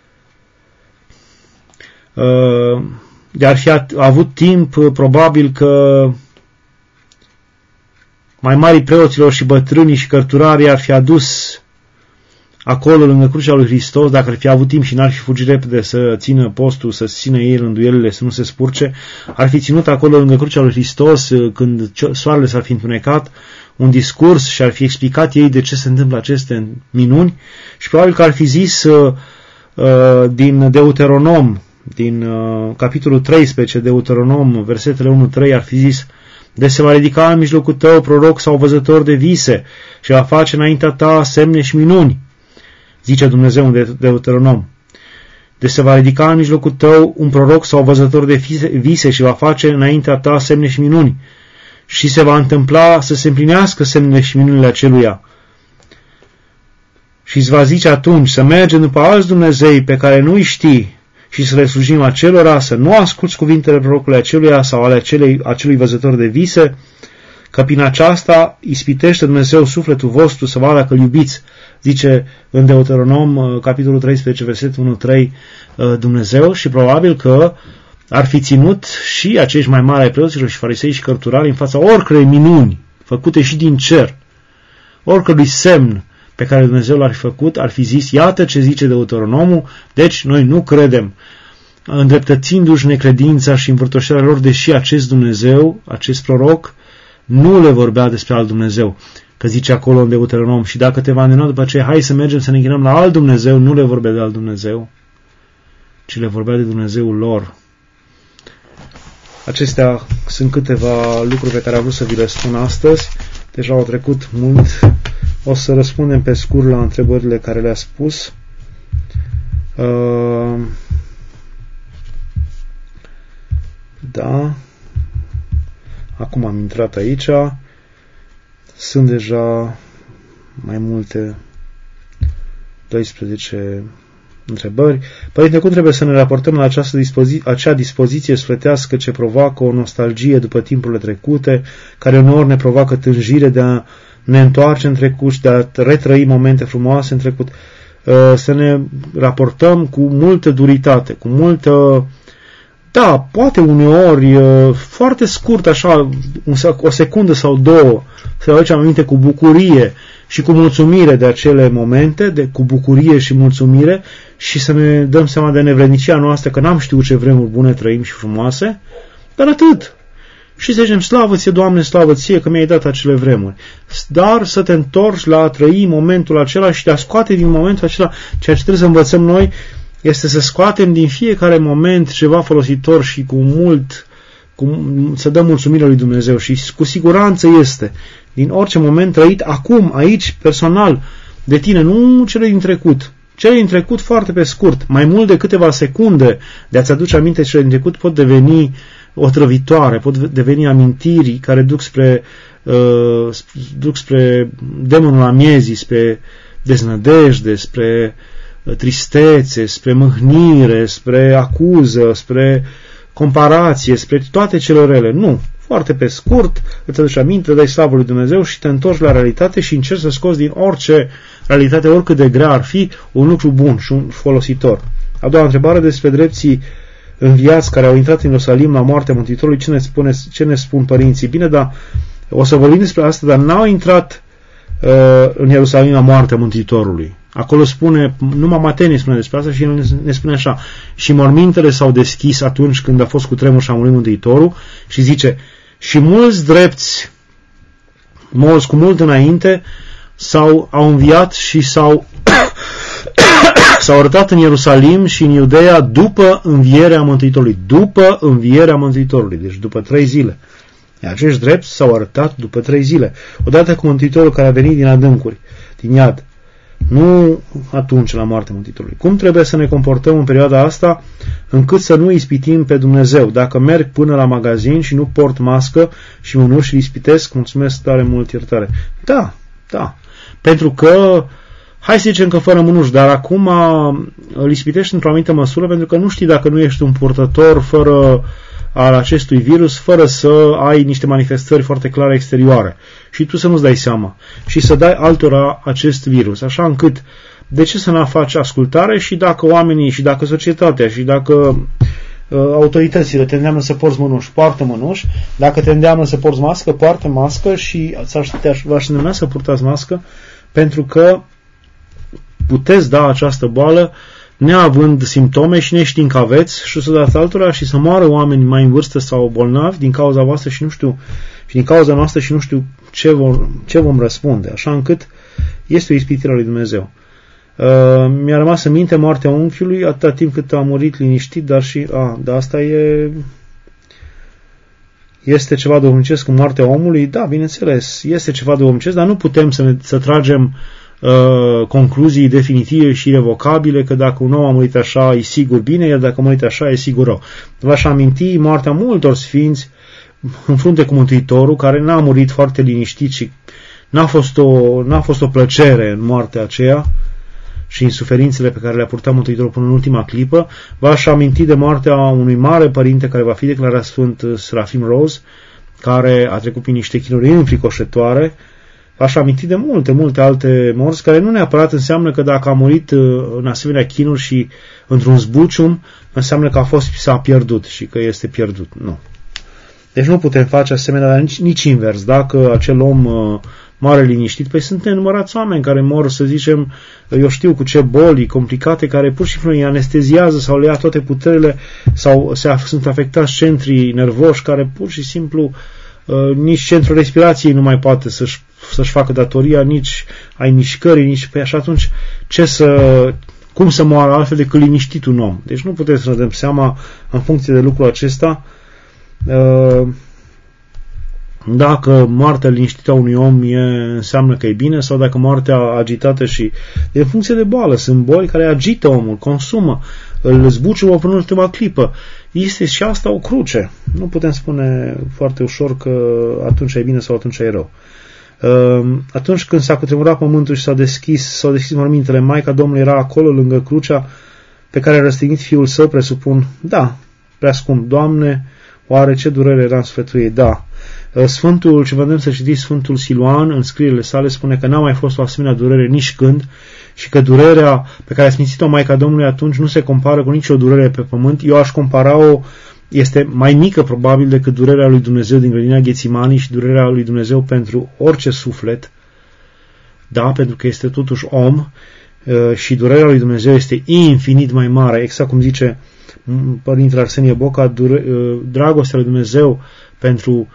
de ar fi avut timp, probabil că mai marii preoților și bătrânii și cărturarii ar fi adus acolo lângă crucea lui Hristos, dacă ar fi avut timp și n-ar fi fugit repede să țină postul, să țină ei rânduielile, să nu se spurce, ar fi ținut acolo lângă crucea lui Hristos, când soarele s-ar fi întunecat, un discurs și ar fi explicat ei de ce se întâmplă aceste minuni și probabil că ar fi zis din Deuteronom, din capitolul 13 Deuteronom, versetele 1-3, ar fi zis: de se va ridica în mijlocul tău proroc sau văzător de vise și va face înaintea ta semne și minuni, zice Dumnezeu în Deuteronom. De se va ridica în mijlocul tău un proroc sau văzător de vise și va face înaintea ta semne și minuni și se va întâmpla să se împlinească semnele și minunile aceluia. Și îți va zice atunci să mergem după alți Dumnezei pe care nu-i știi și să le slujim acelora, să nu asculți cuvintele prorocului aceluia sau ale acelui văzător de vise, că prin aceasta ispitește Dumnezeu sufletul vostru să vadă că îl iubiți, zice în Deuteronom, capitolul 13, versetul 1-3, Dumnezeu, și probabil că ar fi ținut și acești mai mari ai preoților și farisei și cărturari în fața oricărei minuni făcute și din cer, oricărui semn pe care Dumnezeu l-ar fi făcut, ar fi zis: iată ce zice Deuteronomul, deci noi nu credem, îndreptățindu-și necredința și învârtoșirea lor, deși acest Dumnezeu, acest proroc, nu le vorbea despre alt Dumnezeu, că zice acolo în Deuteronom: și dacă te va îndemna după aceea, hai să mergem să ne închinăm la alt Dumnezeu, nu le vorbea de alt Dumnezeu, ci le vorbea de Dumnezeul lor. Acestea sunt câteva lucruri pe care am vrut să vi le spun astăzi. Deja au trecut mult. O să răspundem pe scurt la întrebările care le-a spus. Da. Acum am intrat aici. Sunt deja mai multe 12 întrebări. Părinte, cum trebuie să ne raportăm la acea dispoziție sufletească ce provoacă o nostalgie după timpurile trecute, care uneori ne provoacă tânjire de a ne întoarce în trecut și de a retrăi momente frumoase în trecut? Să ne raportăm cu multă duritate, cu multă... Da, poate uneori, foarte scurt, așa, o secundă sau două, să aducem aminte cu bucurie și cu mulțumire de acele momente, cu bucurie și mulțumire, și să ne dăm seama de nevrednicia noastră, că n-am știut ce vremuri bune trăim și frumoase, dar atât. și să zicem, slavă ție, Doamne, slavă ție că mi-ai dat acele vremuri. Dar să te întorci la a trăi momentul acela și de a scoate din momentul acela, ceea ce trebuie să învățăm noi este să scoatem din fiecare moment ceva folositor și să dăm mulțumire lui Dumnezeu. Și cu siguranță este din orice moment trăit acum, aici, personal, de tine, nu cele din trecut. Cele din trecut foarte pe scurt, mai mult de câteva secunde de a-ți aduce aminte cele din trecut pot deveni otrăvitoare, pot deveni amintiri care duc spre demonul amiezii, spre deznădejde, spre tristețe, spre mâhnire, spre acuză, spre comparație, spre toate cele rele. Nu. Foarte pe scurt, îți aduci aminte, dai slavă lui Dumnezeu și te întorci la realitate și încerci să scoți din orice realitate, oricât de grea ar fi, un lucru bun și un folositor. A doua întrebare despre drepții înviați care au intrat în Ierusalim la moartea Mântuitorului. Ce ne spun părinții? Bine, dar o să vorbim despre asta, dar n-au intrat în Ierusalim la moartea Mântuitorului. Acolo spune, numai Matei spune despre asta și el ne spune așa: și mormintele s-au deschis atunci când a fost cutremur și a murit Mântuitorul, și zice, și mulți drepți, mulți cu mult înainte, au înviat și s-au arătat în Ierusalim și în Iudeea după învierea Mântuitorului. După învierea Mântuitorului, deci după 3 zile. Iar acești drepți s-au arătat după 3 zile. Odată cu Mântuitorul care a venit din adâncuri, din iad. Nu atunci la moartea Mântuitorului. Cum trebuie să ne comportăm în perioada asta încât să nu ispitim pe Dumnezeu? Dacă merg până la magazin și nu port mască și mânuși ispitesc, mulțumesc tare mult, iertare. Da. Pentru că, hai să zicem că fără mânuși, dar acum îl ispitești într-o anumită măsură pentru că nu știi dacă nu ești un purtător al acestui virus, fără să ai niște manifestări foarte clare exterioare și tu să nu-ți dai seama și să dai altora acest virus, așa încât de ce să nu faci ascultare și dacă oamenii și dacă societatea și dacă autoritățile te îndeamnă să porți mânuși, poartă mânuși, dacă te îndeamnă să porți mască, poartă mască și v-aș îndemna să purtați mască, pentru că puteți da această boală neavând simptome și neștiind că aveți și să dați altora și să moară oameni mai în vârstă sau bolnavi din cauza voastră și din cauza noastră și nu știu ce vom răspunde, așa încât este o ispitire a lui Dumnezeu. Mi-a rămas în minte moartea unchiului atâta timp cât a murit liniștit, dar asta este ceva duhovnicesc în moartea omului. Da, bineînțeles, este ceva duhovnicesc, dar nu putem să tragem concluzii definitive și irrevocabile că dacă un om a murit așa e sigur bine, iar dacă a murit așa e sigur rău. V-aș aminti moartea multor sfinți în frunte cu Mântuitorul, care n-a murit foarte liniștit și n-a fost o plăcere în moartea aceea și în suferințele pe care le-a purtat Mântuitorul până în ultima clipă. V-aș aminti de moartea unui mare părinte care va fi declarat Sfânt, Serafim Rose, care a trecut prin niște chinuri înfricoșătoare. V-aș aminti de multe alte morți, care nu neapărat înseamnă că dacă a murit în asemenea chinuri și într-un zbucium, înseamnă că s-a pierdut și că este pierdut. Nu. Deci nu putem face asemenea, dar nici invers. Dacă acel om moare liniștit, păi sunt nenumărați oameni care mor, să zicem, eu știu cu ce boli complicate, care pur și simplu îi anesteziază sau le ia toate puterile, sau sunt afectați centrii nervoși care pur și simplu nici centrul respirației nu mai poate să-și facă datoria, nici ai mișcării, nici pe așa, atunci cum să moară altfel decât liniștit un om? Deci nu putem să ne dăm seama în funcție de lucrul acesta dacă moartea liniștită a unui om înseamnă că e bine sau dacă moartea agitată și în funcție de boală. Sunt boli care agită omul, consumă, îl zbuciumă până în ultima clipă. Este și asta o cruce. Nu putem spune foarte ușor că atunci e bine sau atunci e rău. Atunci când s-a cutremurat pământul și s-au deschis mormintele, Maica Domnului era acolo lângă crucea pe care a răstignit Fiul Său, presupun. Da, prea scump, Doamne, oare ce durere era în sufletul ei? Da. Sfântul, ce vă îndemn să citiți, Sfântul Siluan, în scrierile sale, spune că n-a mai fost o asemenea durere nici când și că durerea pe care a sfințit-o Maica Domnului atunci nu se compară cu nicio durere pe pământ. Eu aș compara-o, este mai mică probabil decât durerea lui Dumnezeu din grădina Ghețimani și durerea lui Dumnezeu pentru orice suflet, da, pentru că este totuși om și durerea lui Dumnezeu este infinit mai mare, exact cum zice Părintele Arsenie Boca, dragostea lui Dumnezeu pentru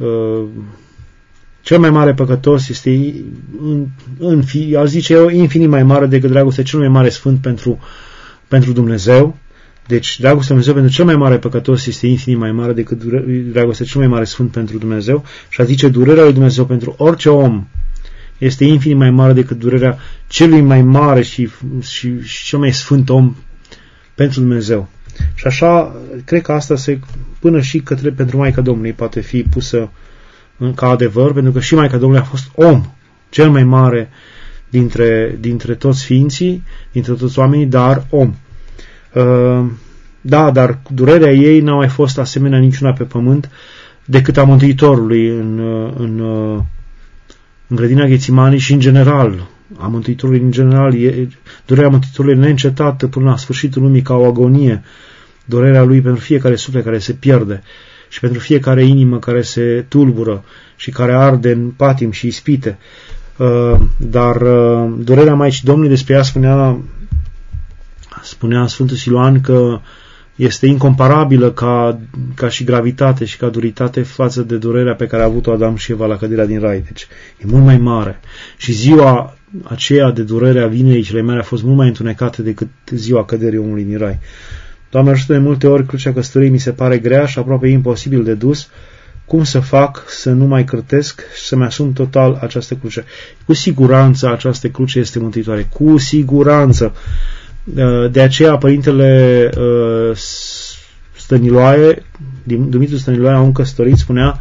cel mai mare păcătos este, aș zice eu, infinit mai mare decât dragostea cel mai mare sfânt pentru Dumnezeu. Deci dragostea Dumnezeu pentru cel mai mare păcătos este infinit mai mare decât dragostea cel mai mare sfânt pentru Dumnezeu. Și a zice, durerea lui Dumnezeu pentru orice om este infinit mai mare decât durerea celui mai mare și cel mai sfânt om pentru Dumnezeu. Și așa, cred că asta până și pentru Maica Domnului poate fi pusă ca adevăr, pentru că și Maica Domnului a fost om, cel mai mare dintre toți sfinții, dintre toți oamenii, dar om. Da, dar durerea ei n-a mai fost asemenea niciuna pe pământ decât a Mântuitorului în grădina Ghețimani și în general a Mântuitorului în general. Durerea Mântuitorului neîncetată până la sfârșitul lumii ca o agonie, durerea lui pentru fiecare suflet care se pierde și pentru fiecare inimă care se tulbură și care arde în patim și ispite. Dar durerea Maicii Domnului, despre ea spunea Sfântul Siluan că este incomparabilă ca și gravitate și ca duritate față de durerea pe care a avut-o Adam și Eva la căderea din Rai. Deci e mult mai mare. Și ziua aceea de durere a vinerii cele mari a fost mult mai întunecată decât ziua căderii omului din Rai. Doamne ajută, de multe ori crucea căsătoriei mi se pare grea și aproape imposibil de dus. Cum să fac să nu mai cârtesc și să-mi asum total această cruce? Cu siguranță această cruce este mântuitoare. Cu siguranță. De aceea Părintele Stăniloae, Dumitru Stăniloae, un căsătorit, spunea,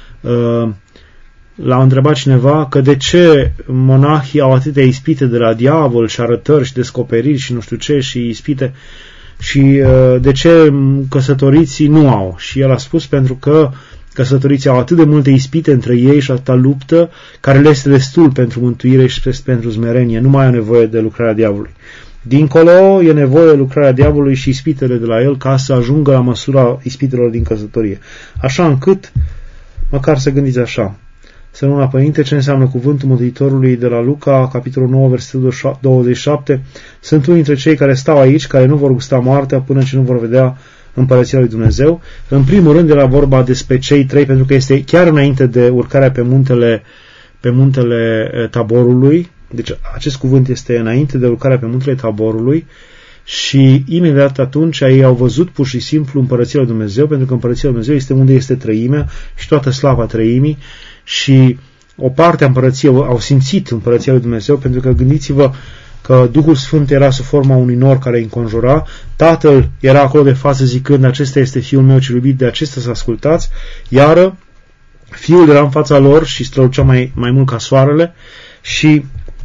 l-a întrebat cineva că de ce monahii au atâtea ispite de la diavol și arătări și descoperiri și nu știu ce și ispite și de ce căsătoriții nu au. Și el a spus pentru că căsătoriții au atât de multe ispite între ei și atâta luptă care le este destul pentru mântuire și pentru smerenie. Nu mai au nevoie de lucrarea diavolului. Dincolo e nevoie de lucrarea diavolului și ispitele de la el ca să ajungă la măsura ispitelor din căsătorie. Așa încât, măcar să gândiți așa. Să nu la Părinte, ce înseamnă cuvântul Mântuitorului de la Luca, capitolul 9, versetul 27. Sunt unii dintre cei care stau aici, care nu vor gusta moartea până ce nu vor vedea Împărăția lui Dumnezeu. În primul rând era vorba despre cei trei, pentru că este chiar înainte de urcarea pe muntele Taborului. Deci acest cuvânt este înainte de urcarea pe muntele Taborului și imediat atunci ei au văzut pur și simplu Împărăția lui Dumnezeu, pentru că Împărăția lui Dumnezeu este unde este trăimea și toată slava trăimii și o parte a Împărăției au simțit Împărăția lui Dumnezeu, pentru că gândiți-vă că Duhul Sfânt era sub forma unui nor care îi înconjura, Tatăl era acolo de față zicând, acesta este Fiul meu cel iubit, de acesta să ascultați, iar Fiul era în fața lor și strălucea mai mult ca soarele și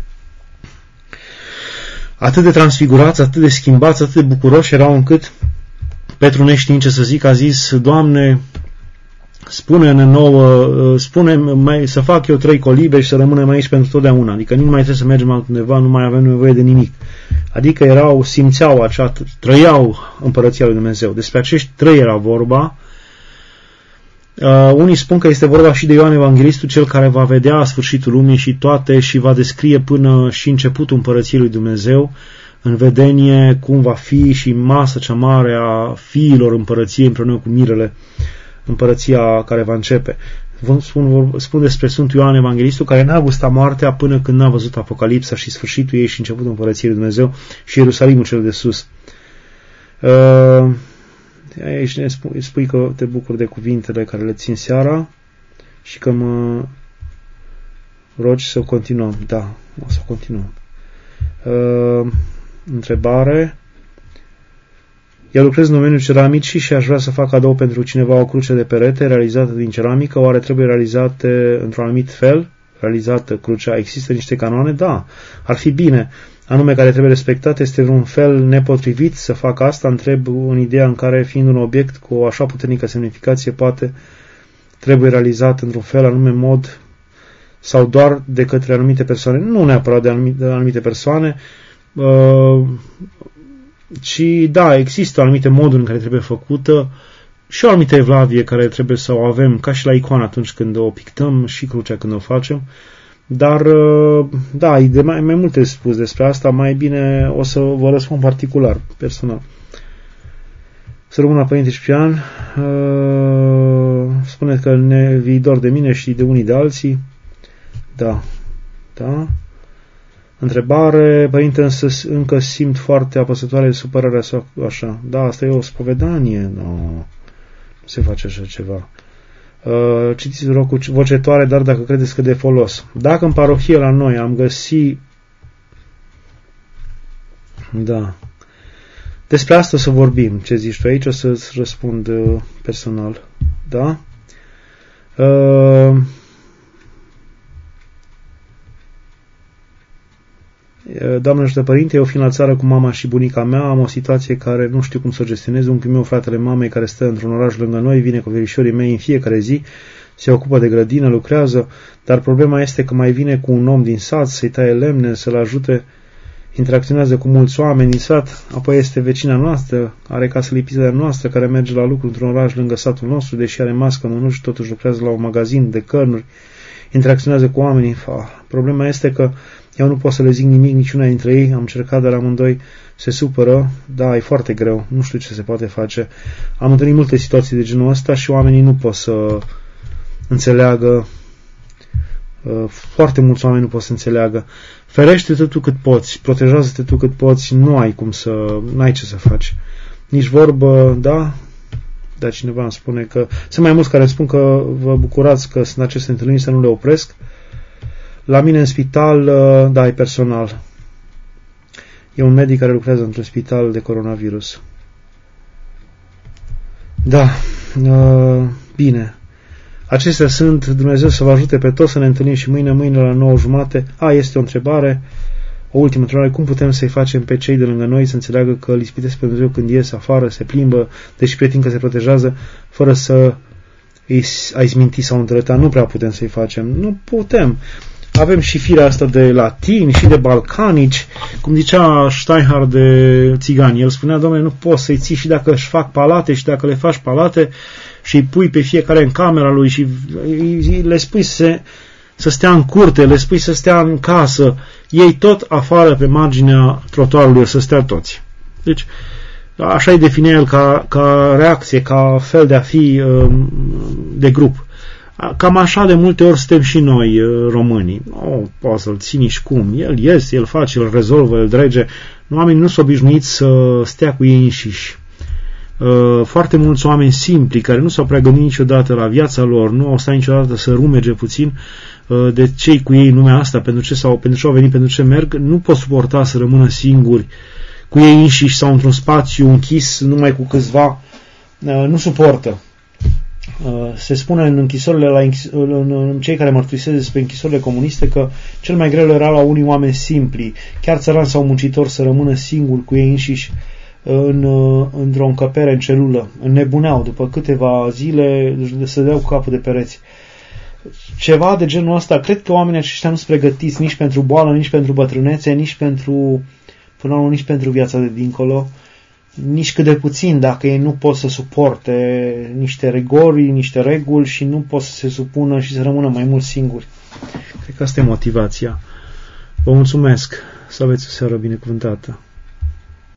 atât de transfigurați, atât de schimbați, atât de bucuroși erau încât Petru, neștiind ce să zic, a zis, Doamne, spune-ne nouă, spune-mi să fac eu 3 colibe și să rămânem aici pentru totdeauna. Adică nu mai trebuie să mergem altundeva, nu mai avem nevoie de nimic. Adică simțeau trăiau Împărăția lui Dumnezeu. Despre acești 3 era vorba. Unii spun că este vorba și de Ioan Evanghelistul, cel care va vedea sfârșitul lumii și toate și va descrie până și începutul Împărăției lui Dumnezeu, în vedenie cum va fi și masa cea mare a fiilor Împărăției împreună cu mirele, Împărăția care va începe. Spun despre Sfântul Ioan Evanghelistul, care n-a gustat moartea până când n-a văzut Apocalipsa și sfârșitul ei și începutul Împărăției lui Dumnezeu și Ierusalimul cel de sus. Aici ne spui că te bucuri de cuvintele care le țin seara și că mă rogi să continuăm. Da, o să continuăm. Întrebare. Eu lucrez în domeniul ceramicii și aș vrea să fac cadou pentru cineva o cruce de perete realizată din ceramică. Oare trebuie realizată într-un anumit fel? Realizată crucea? Există niște canoane? Da, ar fi bine. Anume care trebuie respectat, este vreun fel nepotrivit să facă asta? Întreb în ideea în care, fiind un obiect cu o așa puternică semnificație, poate trebuie realizat într-un fel, anume mod, sau doar de către anumite persoane, nu neapărat de anumite persoane, ci da, există anumite moduri în care trebuie făcută și o anumită evlavie care trebuie să o avem, ca și la icoană atunci când o pictăm și crucea când o facem. Dar, da, e de mai multe spus despre asta, mai bine o să vă răspund particular, personal. Să rămână Părinte Ciprian. Spune că viitor de mine și de unii de alții. Da. Întrebare, Părinte, însă încă simt foarte apăsătoare supărarea sau așa. Da, asta e o spovedanie. Nu se face așa ceva. Citiți rog cu voce tare, dar dacă credeți că de folos. Dacă în parohie la noi am găsit... Da. Despre asta să vorbim. Ce zici tu aici? O să-ți răspund personal. Da? Doamne ajută, Părinte, eu fiind la țară cu mama și bunica mea, am o situație care nu știu cum să o gestionez. Unchiul meu, fratele mamei, care stă într-un oraș lângă noi, vine cu verișorii mei în fiecare zi, se ocupă de grădină, lucrează, dar problema este că mai vine cu un om din sat să-i taie lemne, să-l ajute, interacționează cu mulți oameni din sat, apoi este vecina noastră, are casă lipită de noastră, care merge la lucru într-un oraș lângă satul nostru, deși are mască, mănuși, totuși lucrează la un magazin de cărnuri, interacționează cu oamenii. Problema este că eu nu pot să le zic nimic niciuna dintre ei, am încercat, dar amândoi se supără. Da, e foarte greu, nu știu ce se poate face. Am întâlnit multe situații de genul ăsta și oamenii nu pot să înțeleagă. Foarte mulți oameni nu pot să înțeleagă. Ferește-te tu cât poți, protejează-te tu cât poți, n-ai ce să faci. Nici vorbă, da? Dar cineva îmi spune că... Sunt mai mulți care îmi spun că vă bucurați că sunt aceste întâlniri, să nu le opresc. La mine în spital, da, e personal. E un medic care lucrează într-un spital de coronavirus. Da, bine. Acestea sunt, Dumnezeu să vă ajute pe toți să ne întâlnim și mâine la 9:30. Este o întrebare, o ultimă întrebare. Cum putem să-i facem pe cei de lângă noi să înțeleagă că îl ispitesc pe Dumnezeu când ies afară, se plimbă, deși pretind că se protejează, fără să îi sminti sau îndrăta? Nu prea putem să-i facem. Nu putem. Avem și firea asta de latini și de balcanici, cum zicea Steinhardt de țigani. El spunea, Doamne, nu poți să-i ții și dacă își fac palate și dacă le faci palate și îi pui pe fiecare în camera lui și le spui să stea în curte, le spui să stea în casă, ei tot afară pe marginea trotuarului o să stea toți. Deci, așa îi definea el ca reacție, ca fel de a fi de grup. Cam așa de multe ori suntem și noi românii. Nu poți să-l ții nici cum. El iese, el face, el rezolvă, el drege. Oamenii nu sunt obișnuiți să stea cu ei înșiși. Foarte mulți oameni simpli care nu s-au prea gândit niciodată la viața lor, nu au stat niciodată să rumege puțin de cei cu ei în lumea asta, pentru ce au venit, pentru ce merg, nu pot suporta să rămână singuri cu ei înșiși sau într-un spațiu închis numai cu câțiva. Nu suportă. Se spune în închisorile, în cei care mărturisesc despre închisorile comuniste, că cel mai greu era la unii oameni simpli, chiar țărani sau muncitori, să rămână singuri cu ei înșiși într-o încăpere, în celulă. Înnebuneau. După câteva zile se dădeau cu capul de pereți. Ceva de genul ăsta. Cred că oamenii aceștia nu sunt pregătiți nici pentru boală, nici pentru bătrânețe, nici pentru, până la urmă, nici pentru viața de dincolo. Nici cât de puțin, dacă ei nu pot să suporte niște rigori, niște reguli și nu pot să se supună și să rămână mai mult singuri. Cred că asta e motivația. Vă mulțumesc. Să aveți o seară binecuvântată.